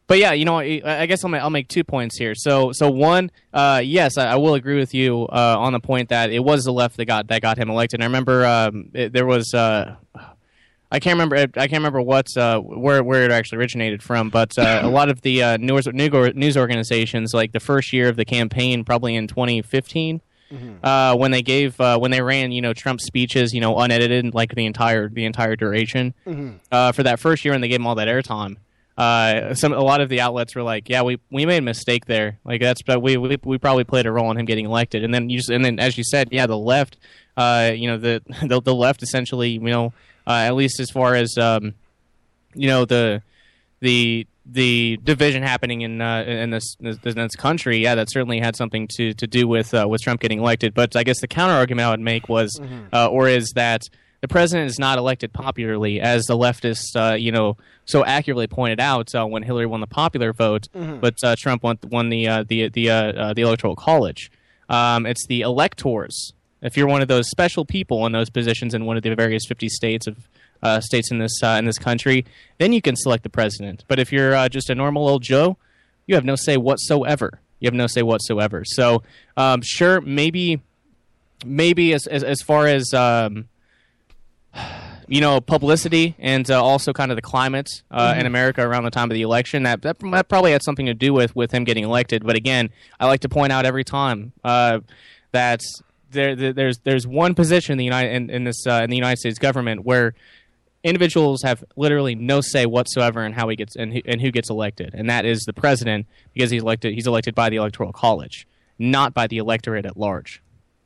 But yeah, you know, I I guess I'll make, I'll make two points here. So, so one, uh, yes, I, I will agree with you uh, on the point that it was the left that got that got him elected. And I remember um, it, there was, uh, I can't remember, I can't remember what uh, where where it actually originated from, but uh, a lot of the uh, news news organizations, like the first year of the campaign, probably in twenty fifteen. Mm-hmm. Uh, when they gave, uh, when they ran, you know, Trump's speeches, you know, unedited, like the entire the entire duration mm-hmm. uh, for that first year, and they gave him all that airtime. Uh, some a lot of the outlets were like, "Yeah, we, we made a mistake there. Like that's we, we we probably played a role in him getting elected." And then you just, and then as you said, yeah, the left, uh, you know, the the, the left essentially, you know, uh, at least as far as um, you know, the the the division happening in uh, in this, this in this country, yeah, that certainly had something to to do with uh, with Trump getting elected. But I guess the counter argument I would make was, mm-hmm. uh, or is that the president is not elected popularly, as the leftists, uh, you know, so accurately pointed out uh, when Hillary won the popular vote, mm-hmm. but uh, Trump won, won the uh, the the uh, uh, the electoral college. Um, it's the electors. If you're one of those special people in those positions in one of the various fifty states of uh, states in this uh, in this country, then you can select the president. But if you're uh, just a normal old Joe, you have no say whatsoever. You have no say whatsoever. So, um, sure, maybe, maybe as as, as far as um, you know, publicity and uh, also kind of the climate uh, mm-hmm. in America around the time of the election, that, that that probably had something to do with with him getting elected. But again, I like to point out every time uh, that there, there there's there's one position in the United in, in this uh, in the United States government where individuals have literally no say whatsoever in how he gets and who, and who gets elected, and that is the president, because he's elected he's elected by the Electoral College, not by the electorate at large.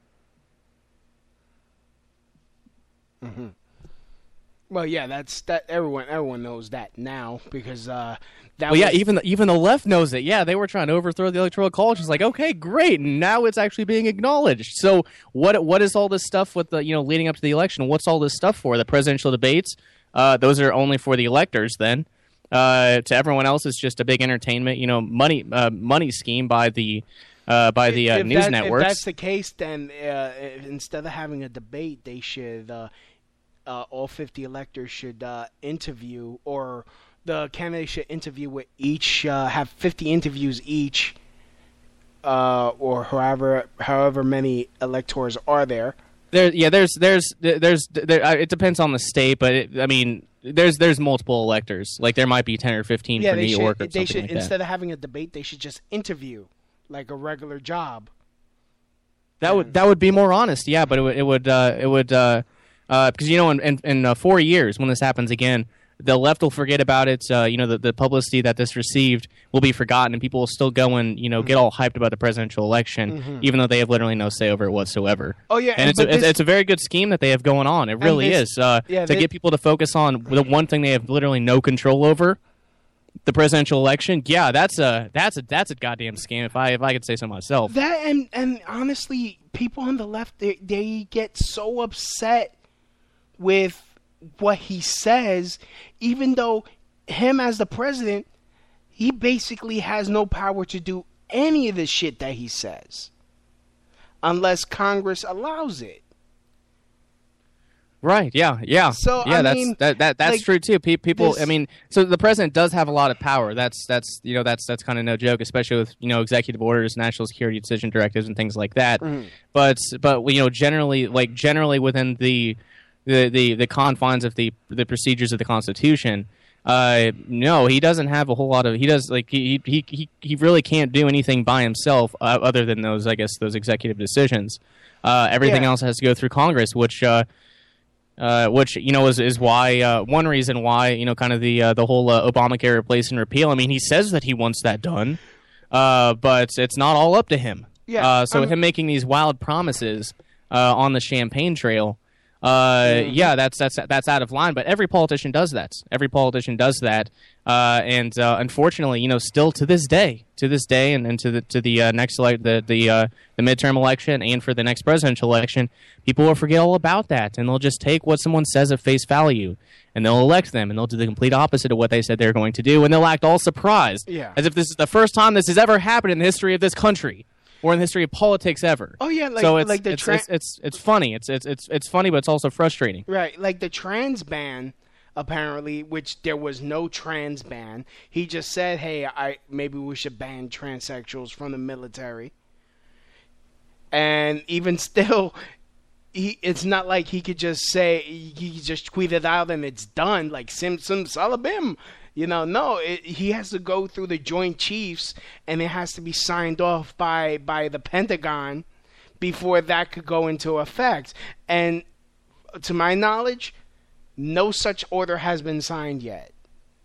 Mm-hmm. Well, yeah, that's that. Everyone, everyone knows that now because uh, that. Well, was... yeah, even the, even the left knows it. Yeah, they were trying to overthrow the Electoral College. It's like, okay, great, now it's actually being acknowledged. So, what what is all this stuff with the you know leading up to the election? What's all this stuff for? The presidential debates? Uh, those are only for the electors. Then, uh, to everyone else, it's just a big entertainment, you know, money uh, money scheme by the. Uh, by the uh, if news that, networks. If that's the case, then uh, instead of having a debate, they should uh, uh, all fifty electors should uh, interview, or the candidates should interview with each, uh, have fifty interviews each, uh, or however however many electors are there. There, yeah, there's there's there's there, uh, it depends on the state, but it, I mean. There's there's multiple electors. Like there might be ten or fifteen yeah, for New should, York or they something should, like instead that. of having a debate, they should just interview like a regular job. That would that would be more honest, yeah. But it would it would uh, it would uh, uh, because you know in in, in uh, four years when this happens again, the left will forget about it. Uh, you know the, the publicity that this received will be forgotten, and people will still go and you know mm-hmm. get all hyped about the presidential election, mm-hmm. even though they have literally no say over it whatsoever. Oh yeah, and, and it's a, this, it's a very good scheme that they have going on. It really this, is uh, yeah, to this, get people to focus on the one thing they have literally no control over. The presidential election, yeah, that's a that's a that's a goddamn scam. If I if I could say so myself. That and and honestly, people on the left they they get so upset with what he says, even though him as the president, he basically has no power to do any of the shit that he says, unless Congress allows it. Right. Yeah. Yeah. So yeah, I that's mean, that, that that's like, true too. Pe- People. this- I mean, so the president does have a lot of power. That's that's you know that's that's kind of no joke, especially with you know executive orders, national security decision directives, and things like that. Mhm. But but you know generally like generally within the the, the, the confines of the the procedures of the Constitution. Uh, no, he doesn't have a whole lot of. He does like he he he he really can't do anything by himself uh, other than those I guess those executive decisions. Uh, everything Yeah. else has to go through Congress, which. Uh, Uh, which you know is is why uh, one reason why you know kind of the uh, the whole uh, Obamacare replace and repeal. I mean, he says that he wants that done, uh, but it's not all up to him. Yeah, Uh, so I'm- him making these wild promises uh, on the champagne trail, uh, Mm-hmm. yeah, that's that's that's out of line. But every politician does that. Every politician does that, uh, and uh, unfortunately, you know, still to this day, to this day, and, and to the to the uh, next elect the the uh, the midterm election and for the next presidential election, people will forget all about that, and they'll just take what someone says at face value, and they'll elect them, and they'll do the complete opposite of what they said they're going to do, and they'll act all surprised, Yeah. as if this is the first time this has ever happened in the history of this country. Or in the history of politics ever. Oh, yeah, like- so it's, like the it's, tra- it's, it's it's funny. It's it's it's it's funny, but it's also frustrating. Right, like the trans ban. apparently, which there was no trans ban. He just said, hey, I maybe we should ban transsexuals from the military. And even still, he it's not like he could just say, he could just tweet it out and it's done, like Sim Sim Salabim. You know, no, it, he has to go through the Joint Chiefs, and it has to be signed off by, by the Pentagon before that could go into effect. And to my knowledge, no such order has been signed yet.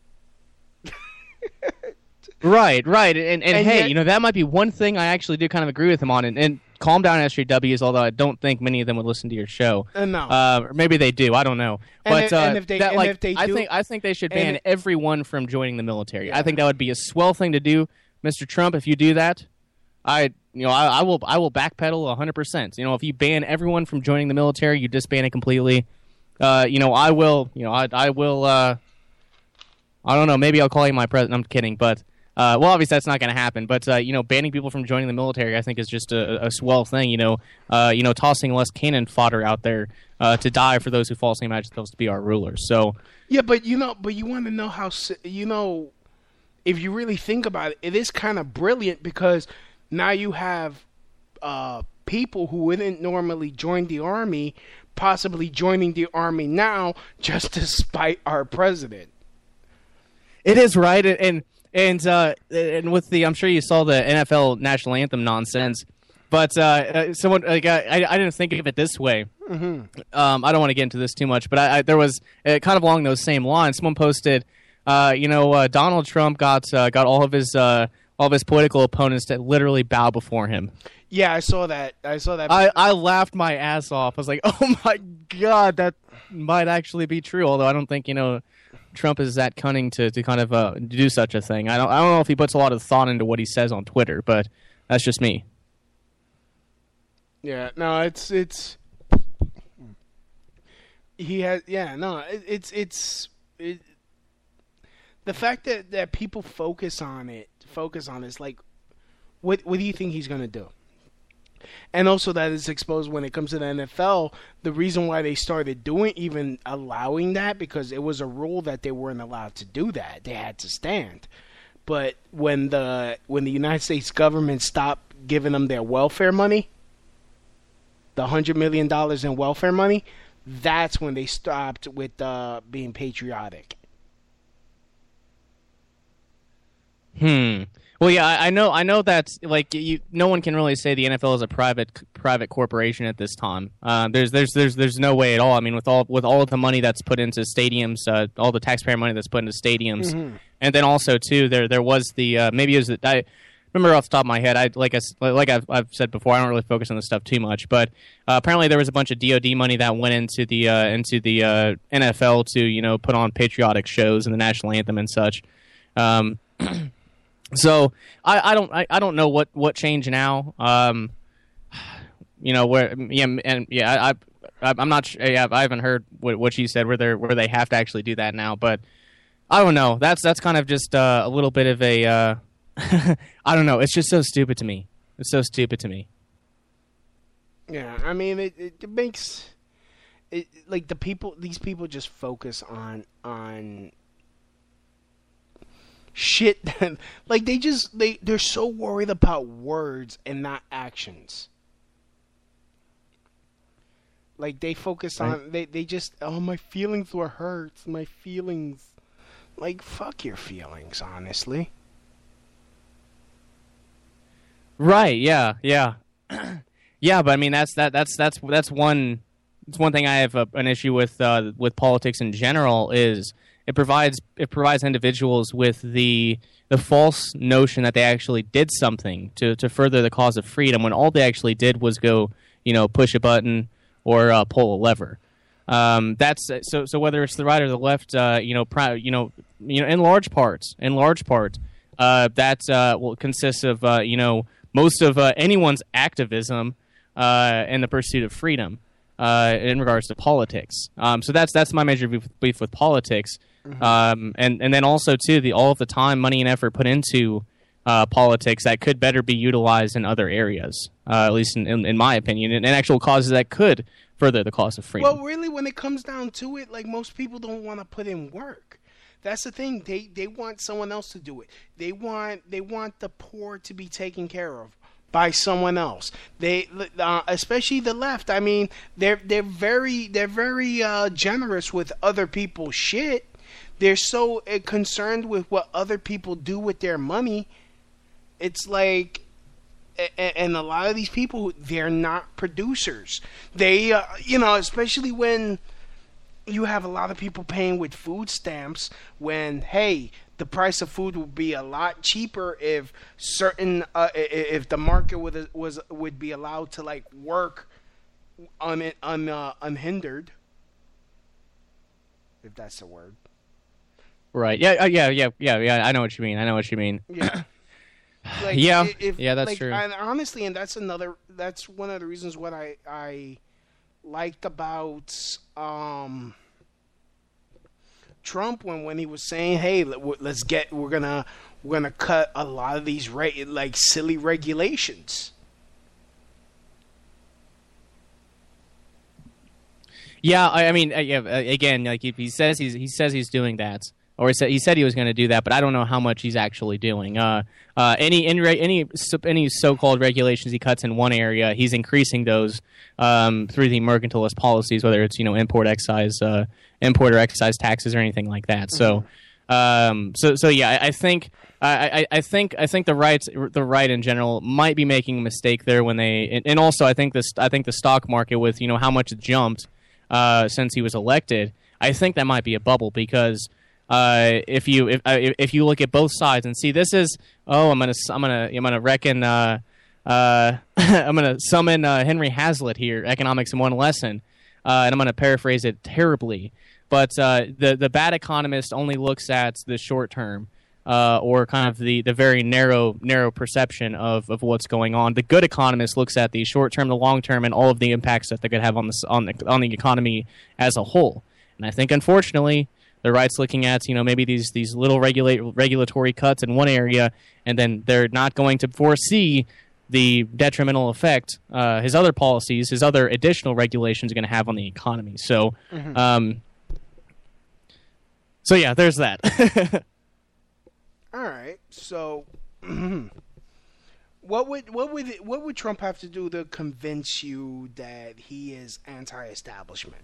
Right, right. And, and, and hey, yet, you know, that might be one thing I actually do kind of agree with him on. And, and calm down, S J Ws, although I don't think many of them would listen to your show. Uh, no. Uh, or maybe they do. I don't know. And but if, uh, and if they, that, and like, if they do, I think I think they should ban it, everyone from joining the military. Yeah. I think that would be a swell thing to do, Mister Trump. If you do that, I you know I, I will I will backpedal one hundred percent. You know, if you ban everyone from joining the military, you disband it completely. Uh, you know, I will. You know, I I will. Uh, I don't know. Maybe I'll call you my president. I'm kidding, but. Uh, well, obviously that's not going to happen, but uh, you know, banning people from joining the military, I think, is just a, a swell thing. You know, uh, you know, tossing less cannon fodder out there uh, to die for those who falsely imagine themselves to be our rulers. So, yeah, but you know, but you want to know how you know, if you really think about it, it is kind of brilliant because now you have uh, people who wouldn't normally join the army, possibly joining the army now just to spite our president. It is right, and. And uh, and with the, I'm sure you saw the N F L national anthem nonsense, but uh, uh, someone like I, I didn't think of it this way. Mm-hmm. Um, I don't want to get into this too much, but I, I, there was uh, kind of along those same lines. Someone posted, uh, you know, uh, Donald Trump got uh, got all of his uh, all of his political opponents to literally bow before him. Yeah, I saw that. I saw that. I, I laughed my ass off. I was like, oh my god, that might actually be true. Although I don't think you know. Trump is that cunning to, to kind of uh, do such a thing. I don't I don't know if he puts a lot of thought into what he says on Twitter, but that's just me. Yeah, no, it's it's he has yeah no it, it's it's it, the fact that, that people focus on it focus on this like what what do you think he's gonna do? And also that is exposed when it comes to the N F L. The reason why they started doing, even allowing that, because it was a rule that they weren't allowed to do that. They had to stand. But when the when the United States government stopped giving them their welfare money, the one hundred million dollars in welfare money, that's when they stopped with uh, being patriotic. Hmm. Well, yeah, I, I know. I know that's like you. No one can really say the N F L is a private private corporation at this time. Uh, there's there's there's there's no way at all. I mean, with all with all of the money that's put into stadiums, uh, all the taxpayer money that's put into stadiums, mm-hmm. and then also too, there there was the uh, maybe it was the, I remember off the top of my head. I like I like I've, I've said before. I don't really focus on this stuff too much, but uh, apparently there was a bunch of D O D money that went into the uh, into the uh, N F L to you know put on patriotic shows and the national anthem and such. Um, So I, I don't I, I don't know what, what changed now. Um, you know where yeah and yeah I, I I'm not sure, yeah, I haven't heard what what she said where they where they have to actually do that now. But I don't know. That's that's kind of just uh, a little bit of a uh, I don't know. It's just so stupid to me. It's so stupid to me. Yeah, I mean it, it makes it like the people these people just focus on on. Shit, like they just they they're so worried about words and not actions. Like they focus on right. they they just oh my feelings were hurt, my feelings. Like fuck your feelings, honestly. Right? Yeah, yeah, yeah. But I mean that's that that's that's that's one. It's one thing I have a, an issue with uh, with politics in general is. It provides it provides individuals with the the false notion that they actually did something to, to further the cause of freedom when all they actually did was go you know push a button or uh, pull a lever. Um, that's so so whether it's the right or the left, uh, you know, pri- you know, you know, in large parts, in large part, uh, that uh, well consists of uh, you know most of uh, anyone's activism uh, and the pursuit of freedom uh, in regards to politics. Um, so that's that's my major beef, beef with politics. Mm-hmm. Um, and, and then also, too, the all of the time, money, and effort put into uh, politics that could better be utilized in other areas, uh, at least in, in, in my opinion, and, and actual causes that could further the cause of freedom. Well, really, when it comes down to it, like most people don't want to put in work. That's the thing. They they want someone else to do it. They want they want the poor to be taken care of by someone else. They, uh, especially the left. I mean, they're they're very they're very uh, generous with other people's shit. They're so uh, concerned with what other people do with their money. It's like, and a lot of these people, they're not producers. They, uh, you know, especially when you have a lot of people paying with food stamps, when, hey, the price of food would be a lot cheaper if certain, uh, if the market would was would be allowed to like work un, un uh, unhindered, if that's the word. Right. Yeah. Uh, yeah. Yeah. Yeah. Yeah. I know what you mean. I know what you mean. Yeah. Like, yeah. If, yeah. That's like, true. And honestly, and that's another. That's one of the reasons what I I liked about um, Trump when when he was saying, "Hey, let's get we're gonna we're gonna cut a lot of these re- like silly regulations." Yeah. I, I mean, uh, yeah. Uh, again, like he, he says he's he says he's doing that. Or he said he said he was going to do that, but I don't know how much he's actually doing. Uh, uh, any any any any so-called regulations he cuts in one area, he's increasing those um, through the mercantilist policies, whether it's you know import excise, uh, import or excise taxes or anything like that. So, um, so so yeah, I, I think I, I, I think I think the right the right in general might be making a mistake there when they and, and also I think this I think the stock market with you know how much it jumped uh, since he was elected. I think that might be a bubble because. Uh, if you if uh, if you look at both sides and see this is oh I'm gonna I'm gonna I'm gonna reckon uh, uh, I'm gonna summon uh, Henry Hazlitt here, Economics in One Lesson, uh, and I'm gonna paraphrase it terribly, but uh, the the bad economist only looks at the short term uh, or kind of the, the very narrow narrow perception of, of what's going on. The good economist looks at the short term, the long term, and all of the impacts that they could have on the on the on the economy as a whole. And I think unfortunately. The right's looking at, you know, maybe these these little regulate, regulatory cuts in one area, and then they're not going to foresee the detrimental effect uh, his other policies, his other additional regulations are going to have on the economy. So, mm-hmm. um, so yeah, there's that. All right. So, what would what would what would Trump have to do to convince you that he is anti-establishment?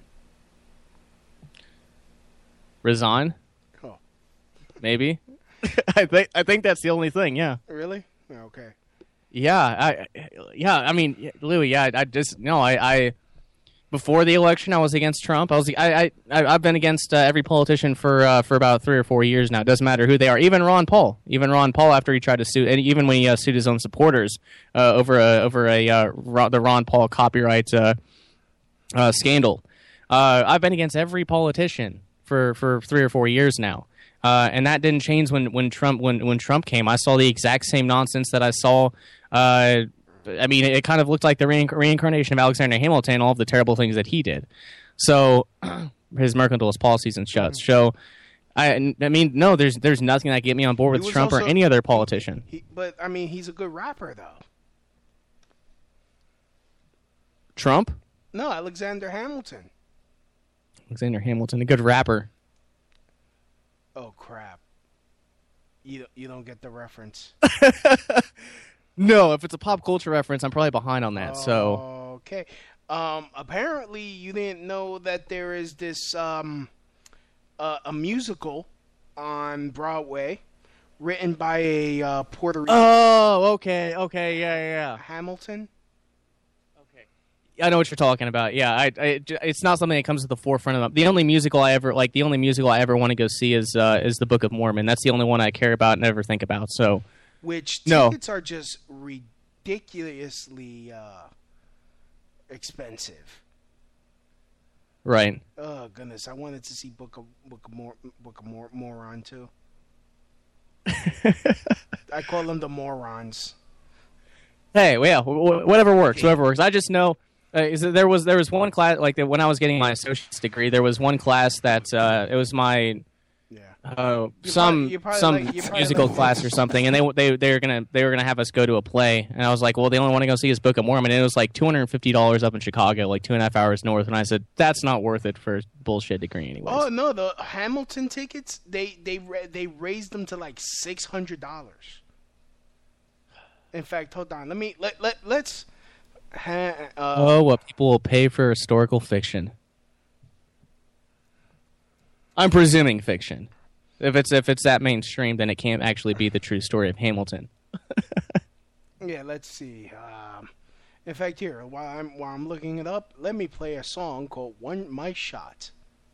Resign? Oh. Maybe. I think I think that's the only thing. Yeah. Really? Okay. Yeah. I. Yeah. I mean, Louis. Yeah. I just no. I. I before the election, I was against Trump. I was. I. I. I've been against uh, every politician for uh, for about three or four years now. It doesn't matter who they are. Even Ron Paul. Even Ron Paul after he tried to sue, and even when he uh, sued his own supporters uh, over a over a uh, the Ron Paul copyright uh, uh, scandal. Uh, I've been against every politician. For, for three or four years now, uh, and that didn't change when, when Trump when, when Trump came. I saw the exact same nonsense that I saw. Uh, I mean, it, it kind of looked like the rein- reincarnation of Alexander Hamilton, all of the terrible things that he did. So his mercantilist policies and shuts. So I, I mean, no, there's there's nothing that get me on board with Trump also, or any other politician. He, but I mean, he's a good rapper, though. Trump? No, Alexander Hamilton. Alexander Hamilton, a good rapper. Oh crap! You you don't get the reference. No, if it's a pop culture reference, I'm probably behind on that. Oh, so okay. Um, apparently, you didn't know that there is this um, uh, a musical on Broadway written by a uh, Puerto Rican. Oh, okay, okay, yeah, yeah, yeah. Hamilton. I know what you're talking about. Yeah, I, I, it's not something that comes to the forefront of the only musical I ever like. The only musical I ever want to go see is uh, is the Book of Mormon. That's the only one I care about and ever think about. So, which no. tickets are just ridiculously uh, expensive. Right. Oh goodness, I wanted to see Book of Book of Mor- Book of Mor- Moron too. I call them the morons. Hey, well, yeah, whatever works, whatever works. I just know. Uh, is there was there was one class like when I was getting my associate's degree. There was one class that uh, it was my yeah. uh, You're some probably- you're probably some like- you're probably musical like- class or something, and they they they were gonna they were gonna have us go to a play, and I was like, well, the only one I go see is Book of Mormon, and it was like two hundred and fifty dollars up in Chicago, like two and a half hours north, and I said that's not worth it for a bullshit degree, anyways. Oh no, the Hamilton tickets they they ra- they raised them to like six hundred dollars. In fact, hold on, let me let let let's. Ha, uh, Oh, what people will pay for historical fiction. I'm presuming fiction. If it's if it's that mainstream, then it can't actually be the true story of Hamilton. Yeah, let's see. Um, in fact, here while I'm while I'm looking it up, let me play a song called "One My Shot."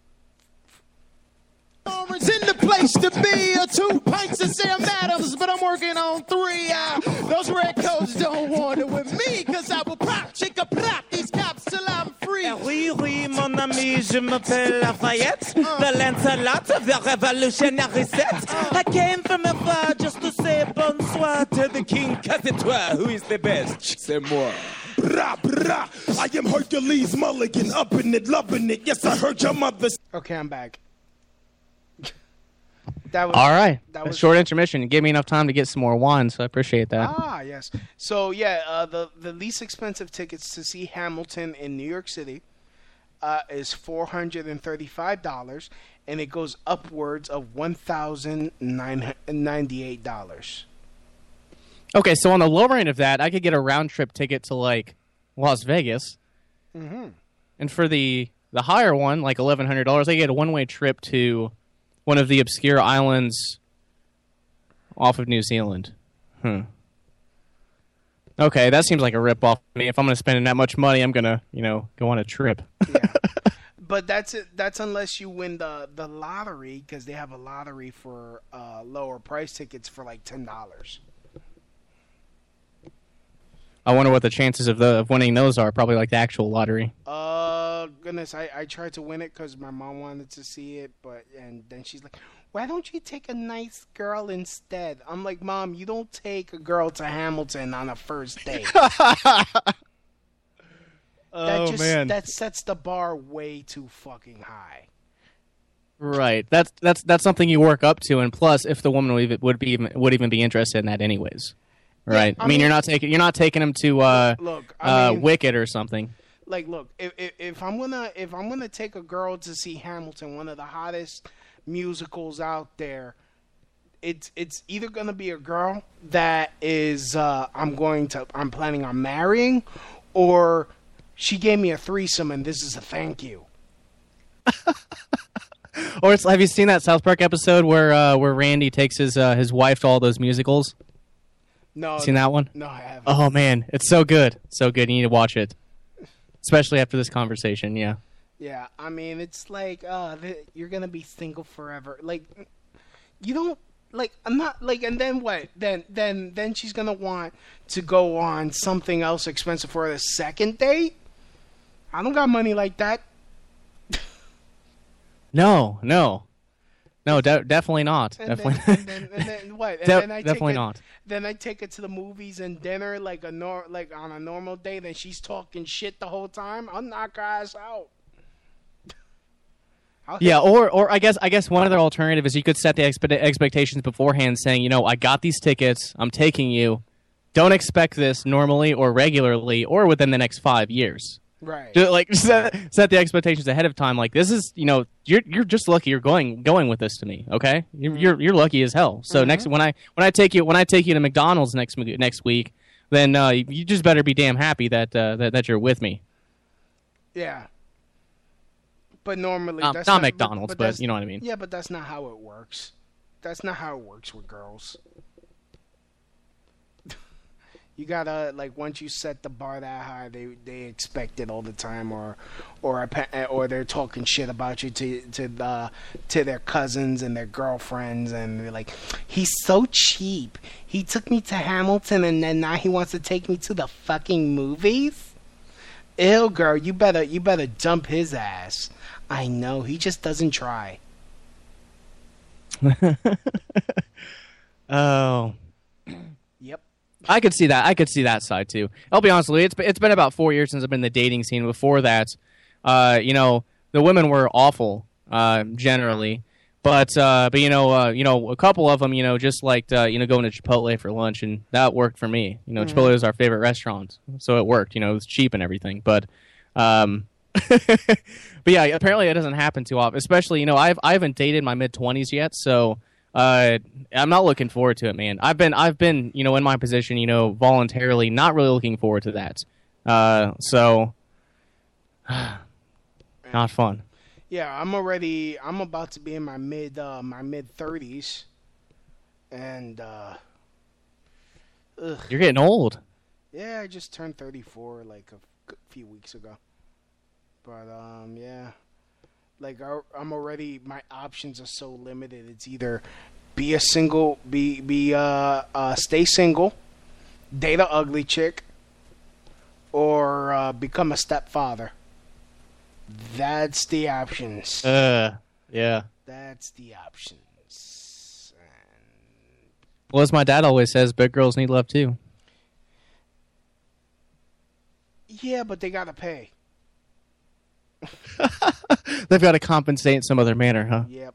It's in the place to be. Uh, two pints of Sam Adams, but I'm working on three. Uh, those red coats don't want it with me, cause I will pop, chicka pop these cops till I'm free. Oui, oui, mon ami, je m'appelle Lafayette, the Lancelot of the revolutionary set. I came from afar just to say bonsoir to the king, cause it's toi who is the best. C'est moi. Brah, brah. I am Hercules Mulligan, up in it, loving it. Yes, I heard your mother. Okay, I'm back. That was All right, That a was short intermission. It gave me enough time to get some more wine, so I appreciate that. Ah, yes. So yeah, uh, the the least expensive tickets to see Hamilton in New York City uh, is four hundred and thirty-five dollars, and it goes upwards of one thousand nine hundred ninety-eight dollars. Okay, so on the lower end of that, I could get a round trip ticket to like Las Vegas, Mm-hmm. and for the the higher one, like eleven hundred dollars, I get a one way trip to one of the obscure islands off of New Zealand. Hmm. Okay, that seems like a rip off to me. If I'm going to spend that much money, I'm going to, you know, go on a trip. Yeah. But that's it. That's unless you win the the lottery, because they have a lottery for uh, lower price tickets for like ten dollars. I wonder what the chances of the of winning those are. Probably like the actual lottery. Uh, goodness, I, I tried to win it because my mom wanted to see it, but and then she's like, "Why don't you take a nice girl instead?" I'm like, "Mom, you don't take a girl to Hamilton on a first date." that Oh, just, man. that sets the bar way too fucking high. Right. That's that's that's something you work up to, and plus, if the woman would even, would be even, would even be interested in that, anyways. Right. I I, mean, mean- you're not taking you're not taking him to uh, Look, I uh, mean- Wicked or something. Like, look, if, if if I'm gonna if I'm gonna take a girl to see Hamilton, one of the hottest musicals out there, it's it's either gonna be a girl that is uh, I'm going to I'm planning on marrying, or she gave me a threesome and this is a thank you. Or it's have you seen that South Park episode where uh, where Randy takes his uh, his wife to all those musicals? No, Seen that one? No, I haven't. Oh man, it's so good, so good. You need to watch it, especially after this conversation. Yeah. Yeah, I mean, it's like uh, th- you're gonna be single forever. Like, you don't like. I'm not like. And then what? Then then then she's gonna want to go on something else expensive for the second date. I don't got money like that. No, no, no, de- definitely not. And Definitely, Then, and, then, and then what? And De- then I take definitely it- not. Then I take her to the movies and dinner like a nor- like on a normal day. Then she's talking shit the whole time. I'll knock her ass out. I'll hit- Yeah, or or I guess I guess one other alternative is you could set the expe- expectations beforehand, saying, you know, I got these tickets, I'm taking you. Don't expect this normally or regularly or within the next five years. Right. Just, like set, set the expectations ahead of time. Like this is, you know, you're you're just lucky you're going going with this to me. Okay, you're you're, you're lucky as hell. So next when I when I take you when I take you to McDonald's next next week, then uh, you just better be damn happy that uh, that that you're with me. Yeah. But normally, Um, that's not not McDonald's, but that's- you know what I mean. Yeah, but that's not how it works. That's not how it works with girls. You gotta like once you set the bar that high, they they expect it all the time, or or appa- or they're talking shit about you to to the to their cousins and their girlfriends, and they're like, he's so cheap. He took me to Hamilton, and then now he wants to take me to the fucking movies. Ew, girl, you better you better dump his ass. I know, he just doesn't try. Oh. Yep. I could see that. I could see that side too. I'll be honest with you. It's been, it's been about four years since I've been in the dating scene. Before that, uh, you know, the women were awful uh, generally, But uh, but you know uh, you know a couple of them you know just liked uh, you know going to Chipotle for lunch, and that worked for me. You know, mm-hmm. Chipotle is our favorite restaurant, so it worked. You know, it was cheap and everything. But um, but yeah, apparently it doesn't happen too often. Especially you know I've I haven't dated my mid twenties yet, so uh, I'm not looking forward to it, man. I've been I've been you know in my position, you know, voluntarily not really looking forward to that. Uh, so not fun. Yeah, I'm already. I'm about to be in my mid uh, my mid thirties, and uh, ugh. You're getting old. Yeah, I just turned thirty-four like a few weeks ago. But um, yeah, like I, I'm already. My options are so limited. It's either be a single, be be uh, uh stay single, date a ugly chick, or uh, become a stepfather. That's the options. Uh, yeah. That's the options. And well, as my dad always says, big girls need love too. Yeah, but they gotta pay. They've got to compensate in some other manner, huh? Yep.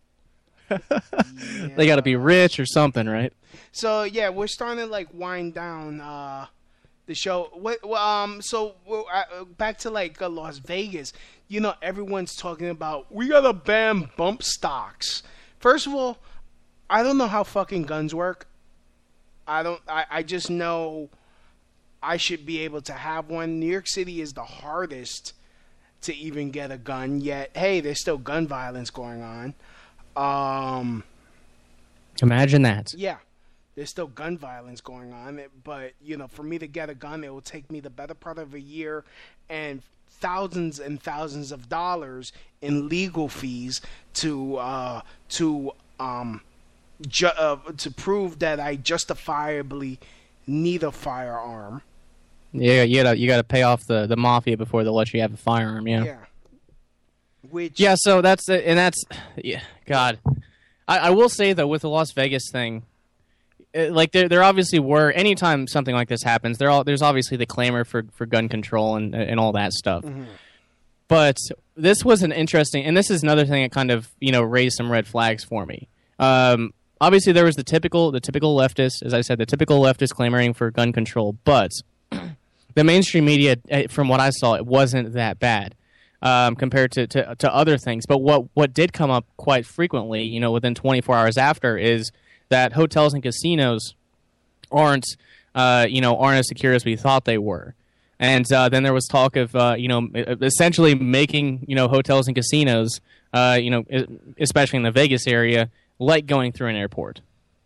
Yeah. They got to be rich or something, right? So yeah, we're starting to like wind down. Uh, The show, what, um, so uh, back to like uh, Las Vegas. You know, everyone's talking about we gotta ban bump stocks. First of all, I don't know how fucking guns work. I don't. I, I just know I should be able to have one. New York City is the hardest to even get a gun. Yet, hey, there's still gun violence going on. Um, Imagine that. Yeah. There's still gun violence going on, but, you know, for me to get a gun, it will take me the better part of a year and thousands and thousands of dollars in legal fees to uh, to um, ju- uh, to prove that I justifiably need a firearm. Yeah, you gotta you gotta pay off the, the mafia before they'll let you have a firearm. Yeah. Yeah. Which. Yeah. So that's the, and that's yeah. God, I, I will say though with the Las Vegas thing. Like there, there obviously were. Anytime something like this happens, there all there's obviously the clamor for, for gun control and and all that stuff. Mm-hmm. But this was an interesting, and this is another thing that kind of you know raised some red flags for me. Um, obviously, there was the typical the typical leftist, as I said, the typical leftist clamoring for gun control. But the mainstream media, from what I saw, it wasn't that bad um, compared to, to to other things. But what what did come up quite frequently, you know, within twenty-four hours after, is that hotels and casinos aren't, uh, you know, aren't as secure as we thought they were, and uh, then there was talk of, uh, you know, essentially making, you know, hotels and casinos, uh, you know, especially in the Vegas area, like going through an airport.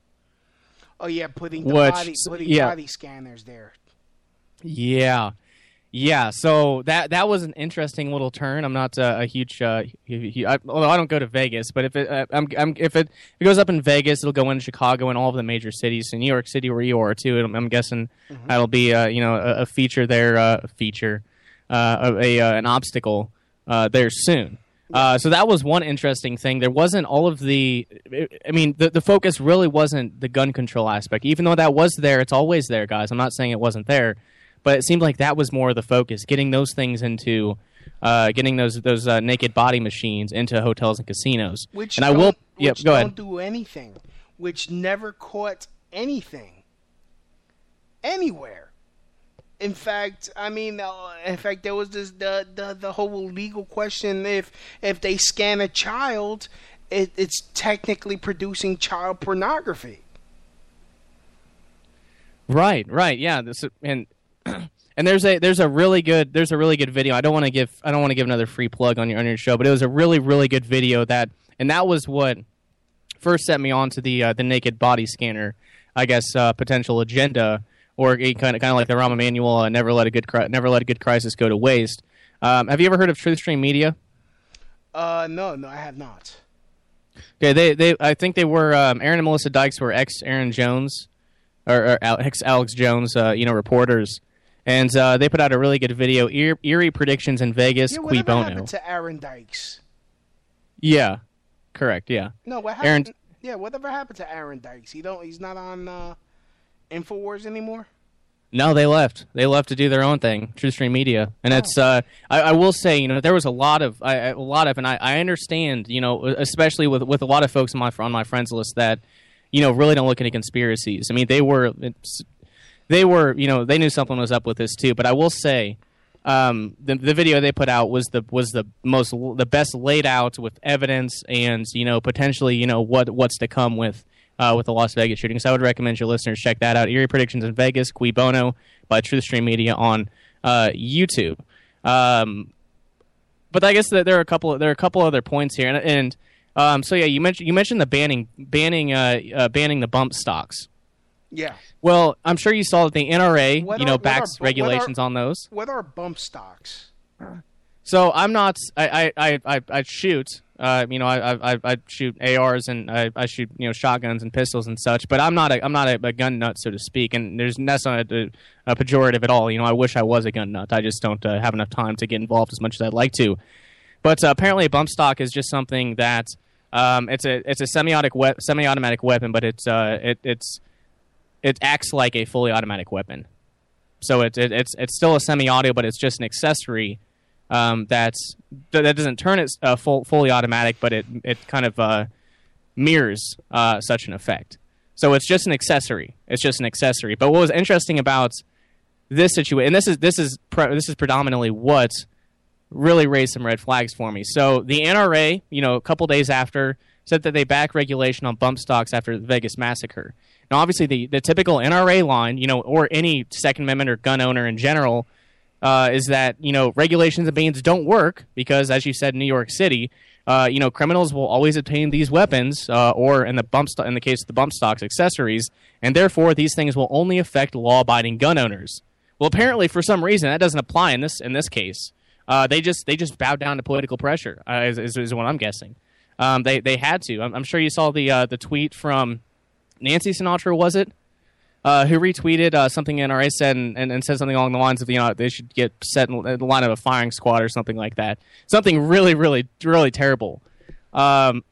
Oh yeah, putting the Which, body, putting yeah. body scanners there. Yeah. Yeah, so that that was an interesting little turn. I'm not uh, a huge, uh, huge I, although I don't go to Vegas, but if it uh, I'm, I'm, if it, if it goes up in Vegas, it'll go into Chicago and all of the major cities, in New York City where you are too. I'm, I'm guessing mm-hmm. that'll be uh, you know a, a feature there, uh, a feature, uh, a, a uh, an obstacle uh, there soon. Uh, so that was one interesting thing. There wasn't all of the, I mean, the the focus really wasn't the gun control aspect, even though that was there. It's always there, guys. I'm not saying it wasn't there. But it seemed like that was more of the focus, getting those things into, uh, getting those those uh, naked body machines into hotels and casinos. Which and I will, which yeah, go don't ahead. do anything, which never caught anything, anywhere. In fact, I mean, uh, in fact, there was this the, the the whole legal question: if if they scan a child, it, it's technically producing child pornography. Right, right, yeah, this, and and there's a there's a really good there's a really good video. I don't want to give I don't want to give another free plug on your on your show, but it was a really really good video that and that was what first set me on to the uh, the naked body scanner, I guess, uh, potential agenda, or kind of kind of like the Rahm Emanuel, uh, never let a good cri- never let a good crisis go to waste. Um, have you ever heard of TruthStream Media? Uh, no, no, I have not. Okay, they they I think they were um, Aaron and Melissa Dykes were ex Aaron Jones. Or, or ex Alex Jones, uh, you know, reporters, and uh, they put out a really good video, eerie, eerie predictions in Vegas. Yeah, Qui whatever bono. happened to Aaron Dykes? Yeah, correct. Yeah. No, what happened? Aaron, yeah, whatever happened to Aaron Dykes? He don't. He's not on uh, Infowars anymore. No, they left. They left to do their own thing, TruthStream Media, and Oh. it's. Uh, I, I will say, you know, there was a lot of, I, a lot of, and I, I understand, you know, especially with with a lot of folks on my on my friends list that, you know, really don't look into conspiracies. I mean, they were, it's, they were, you know, they knew something was up with this too. But I will say, um, the the video they put out was the was the most the best laid out with evidence and, you know, potentially, you know, what what's to come with. Uh, with the Las Vegas shooting. So I would recommend your listeners check that out. Eerie Predictions in Vegas, Cui Bono by TruthStream Media on uh, YouTube. Um, but I guess that there are a couple. There are a couple other points here, and, and um, so yeah, you mentioned you mentioned the banning banning uh, uh, banning the bump stocks. Yeah. Well, I'm sure you saw that the N R A, What you are- know, what backs are- what regulations are- on those. What are bump stocks? So I'm not. I I I, I, I shoot. Uh, you know, I, I I shoot A Rs and I, I shoot you know shotguns and pistols and such. But I'm not a I'm not a, a gun nut, so to speak. And there's that's not a, a pejorative at all. You know, I wish I was a gun nut. I just don't uh, have enough time to get involved as much as I'd like to. But uh, apparently, a bump stock is just something that um, it's a it's a semi-automatic we- semi-automatic weapon, but it's uh it it's it acts like a fully automatic weapon. So it's it, it's it's still a semi-auto, but it's just an accessory. Um, that's that doesn't turn it uh, full, fully automatic, but it it kind of uh, mirrors uh, such an effect. So it's just an accessory. It's just an accessory. But what was interesting about this situation, and this is this is pre- this is predominantly what really raised some red flags for me. So the N R A, you know, a couple days after, said that they back regulation on bump stocks after the Vegas massacre. Now, obviously, the the typical N R A line, you know, or any Second Amendment or gun owner in general. Uh, is that, you know, regulations and bans don't work because, as you said, in New York City, uh, you know, criminals will always obtain these weapons uh, or, in the bump sto- in the case of the bump stocks, accessories, and therefore these things will only affect law-abiding gun owners. Well, apparently, for some reason, that doesn't apply in this in this case. Uh, they just they just bowed down to political pressure, uh, is, is, is what I'm guessing. Um, they they had to. I'm, I'm sure you saw the uh, the tweet from Nancy Sinatra, was it? Uh, who retweeted uh, something N R A said and, and, and said something along the lines of, you know, they should get set in the line of a firing squad or something like that. Something really, really, really terrible. Um,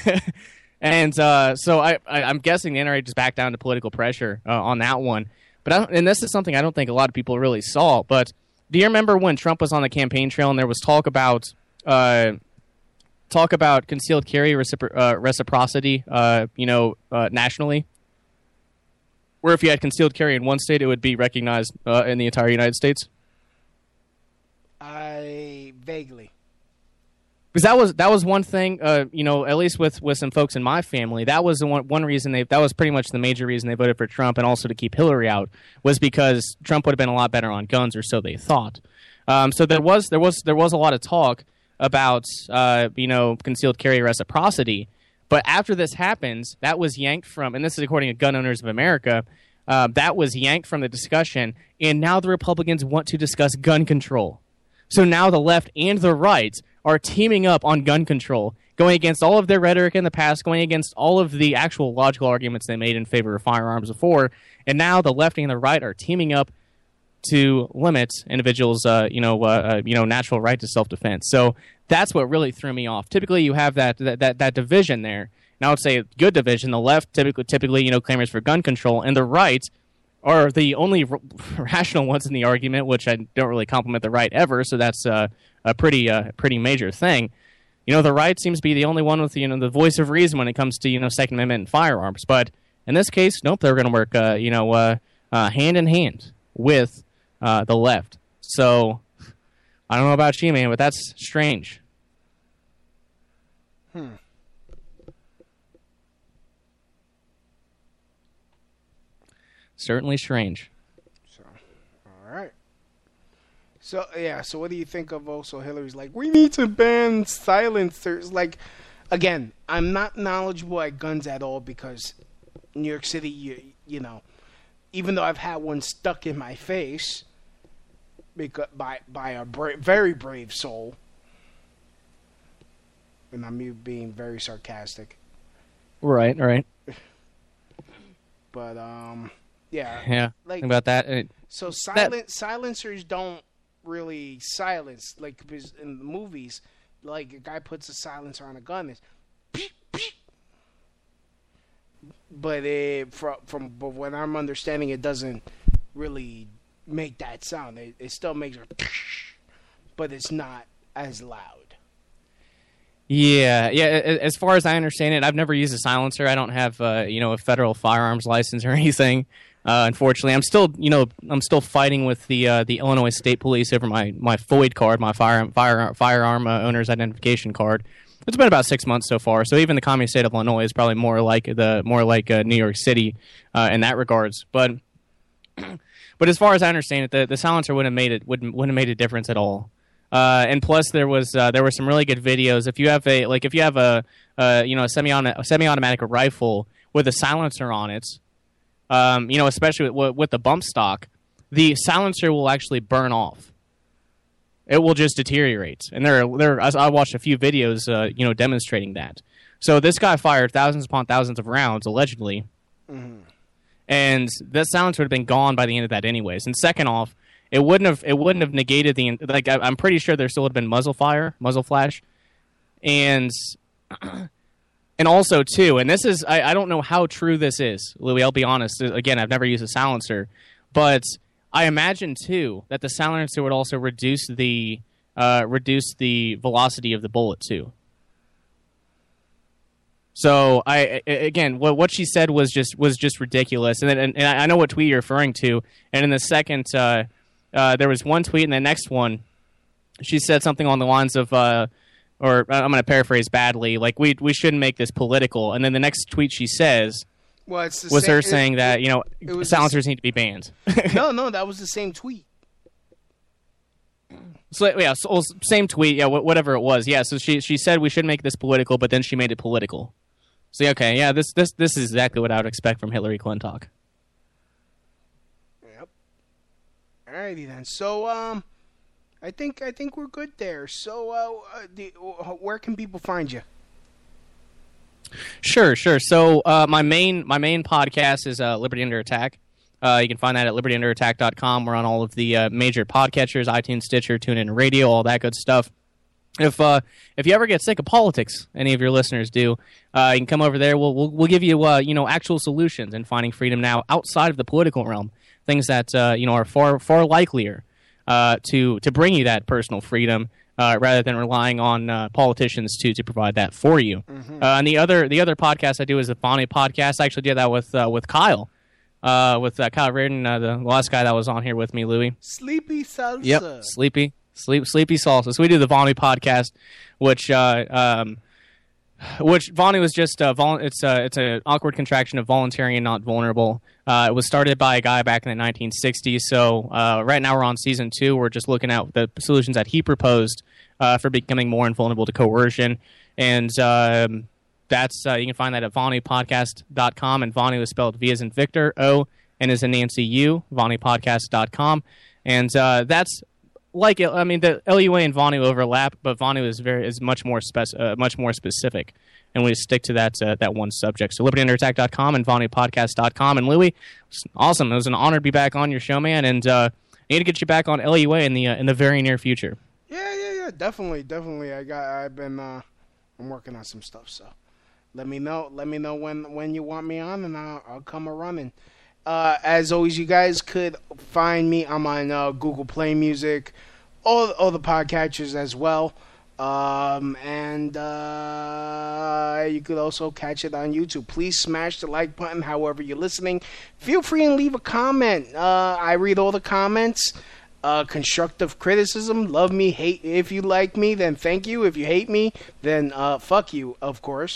and uh, so I, I, I'm guessing the N R A just backed down to political pressure uh, on that one. But I don't, and this is something I don't think a lot of people really saw. But do you remember when Trump was on the campaign trail and there was talk about uh, talk about concealed carry recipro- uh, reciprocity, uh, you know, uh, nationally? Where if you had concealed carry in one state, it would be recognized uh, in the entire United States? I vaguely. Because that was that was one thing, uh, you know, at least with, with some folks in my family, that was the one one reason they that was pretty much the major reason they voted for Trump, and also to keep Hillary out, was because Trump would have been a lot better on guns, or so they thought. Um, so there was there was there was a lot of talk about uh, you know concealed carry reciprocity. But after this happens, that was yanked from, and this is according to Gun Owners of America, uh, that was yanked from the discussion, and now the Republicans want to discuss gun control. So now the left and the right are teaming up on gun control, going against all of their rhetoric in the past, going against all of the actual logical arguments they made in favor of firearms before, and now the left and the right are teaming up to limit individuals' uh, you know, uh, uh, you know, natural right to self-defense. So that's what really threw me off. Typically, you have that that that, that division there, and I would say good division. The left typically, typically, you know, clamors for gun control, and the right are the only r- rational ones in the argument, which I don't really compliment the right ever. So that's uh, a pretty uh, pretty major thing. You know, the right seems to be the only one with, you know, the voice of reason when it comes to, you know, Second Amendment and firearms. But in this case, nope, they're going to work, uh, you know, uh, uh, hand in hand with uh, the left. So I don't know about you, man, but that's strange. Hmm. Certainly strange. So, all right. So, yeah, so what do you think of also Hillary's like, we need to ban silencers? Like, again, I'm not knowledgeable at guns at all because New York City, you, you know, even though I've had one stuck in my face because, by, by a bra- very brave soul, and I'm being very sarcastic. Right, right. But, um, yeah. Yeah, like, think about that. It, so silent, silencers don't really silence, like, because in the movies, like, a guy puts a silencer on a gun, it's peep, peep. But it, from, from but what I'm understanding, it doesn't really make that sound. It, it still makes a but it's not as loud. Yeah, yeah. As far as I understand it, I've never used a silencer. I don't have, uh, you know, a federal firearms license or anything. Uh, unfortunately, I'm still, you know, I'm still fighting with the uh, the Illinois State Police over my my FOID card, my fire, fire firearm uh, owner's identification card. It's been about six months so far. So even the communist state of Illinois is probably more like the more like uh, New York City uh, in that regards. But but as far as I understand it, the, the silencer wouldn't have made it wouldn't wouldn't have made a difference at all. Uh, and plus, there was uh, there were some really good videos. If you have a like, if you have a uh, you know a semi a semi-automatic rifle with a silencer on it, um, you know, especially with, with the bump stock, the silencer will actually burn off. It will just deteriorate. And there, there, I watched a few videos, uh, you know, demonstrating that. So this guy fired thousands upon thousands of rounds allegedly, mm-hmm. and that silencer would have been gone by the end of that, anyways. And second off, It wouldn't have. It wouldn't have negated the. Like I, I'm pretty sure there still would have been muzzle fire, muzzle flash, and and also too. And this is. I, I don't know how true this is, Louis. I'll be honest. Again, I've never used a silencer, but I imagine too that the silencer would also reduce the uh, reduce the velocity of the bullet too. So I again, what what she said was just was just ridiculous. And then, and, and I know what tweet you're referring to. And in the second. Uh, Uh, there was one tweet, and the next one, she said something on the lines of, uh, or I'm going to paraphrase badly, like, we we shouldn't make this political. And then the next tweet she says well, it's the was same, her it, saying that, you know, silencers the, need to be banned. no, no, that was the same tweet. So, yeah, so, same tweet, yeah, whatever it was. Yeah, so she she said we shouldn't make this political, but then she made it political. So, okay, yeah, this, this, this is exactly what I would expect from Hillary Clinton. Alrighty then. So, um, I think I think we're good there. So, uh, the, where can people find you? Sure, sure. So, uh, my main my main podcast is uh, Liberty Under Attack. Uh, you can find that at liberty under attack dot com. We're on all of the uh, major podcatchers: iTunes, Stitcher, TuneIn Radio, all that good stuff. If uh, if you ever get sick of politics, any of your listeners do, uh, you can come over there. We'll we'll, we'll give you uh, you know actual solutions in finding freedom now outside of the political realm. Things that uh, you know are far far likelier uh, to to bring you that personal freedom uh, rather than relying on uh, politicians to to provide that for you. Mm-hmm. Uh, and the other the other podcast I do is the Bonnie podcast. I actually did that with uh, with Kyle, uh, with uh, Kyle Reardon, uh, the last guy that was on here with me, Louis. Sleepy Salsa. Yep, Sleepy Sleep Sleepy Salsa. So we do the Bonnie podcast, which. Uh, um, Which Vonnie was just uh, vol- it's uh, it's an awkward contraction of voluntary and not vulnerable. Uh, it was started by a guy back in the nineteen sixties. So uh, right now we're on season two. We're just looking at the solutions that he proposed uh, for becoming more invulnerable to coercion, and um, that's uh, you can find that at vonnie podcast dot com. And Vonnie was spelled V as in Victor, O, and as in Nancy U. vonnie podcast dot com, and uh, that's. Like it, I mean, the L U A and Vonnie overlap, but Vonnie is very is much more spec, uh, much more specific, and we stick to that uh, that one subject. So liberty under attack dot com and vonnie podcast dot com. And Louis, awesome! It was an honor to be back on your show, man, and uh, I need to get you back on L U A in the uh, in the very near future. Yeah, yeah, yeah, definitely, definitely. I got, I've been, uh, I'm working on some stuff, so let me know, let me know when when you want me on, and I'll, I'll come a running. Uh, as always, you guys could find me. I'm on uh, Google Play Music, all, all the podcatchers as well. Um, and uh, you could also catch it on YouTube. Please smash the like button however you're listening. Feel free and leave a comment. Uh, I read all the comments. Uh, constructive criticism. Love me, hate. If you like me, then thank you. If you hate me, then uh, fuck you, of course.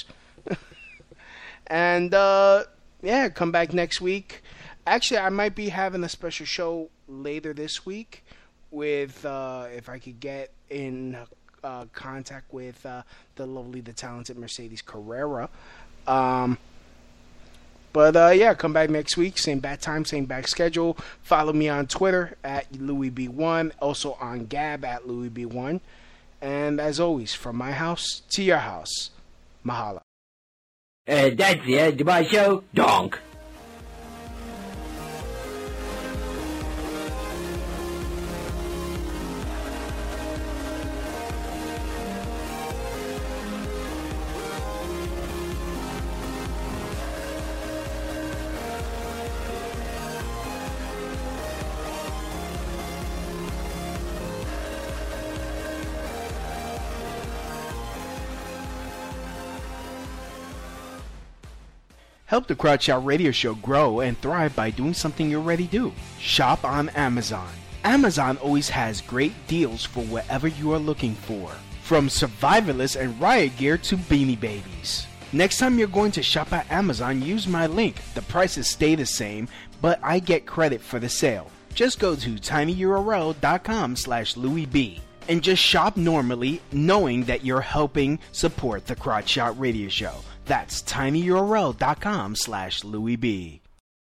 and uh, yeah, come back next week. Actually, I might be having a special show later this week with, uh, if I could get in uh, contact with uh, the lovely, the talented Mercedes Carrera. Um, but, uh, yeah, come back next week. Same bad time, same back schedule. Follow me on Twitter at Louis B one. Also on Gab at Louis B one. And as always, from my house to your house, mahalo. Uh, that's the end of my show. Donk. Help the Crotch Shot Radio Show grow and thrive by doing something you already do. Shop on Amazon. Amazon always has great deals for whatever you are looking for. From survivalists and riot gear to beanie babies. Next time you're going to shop at Amazon, use my link. The prices stay the same, but I get credit for the sale. Just go to tinyurl.com slash Louis B and just shop normally, knowing that you're helping support the Crotch Shot Radio Show. That's tinyurl.com slash Louis B.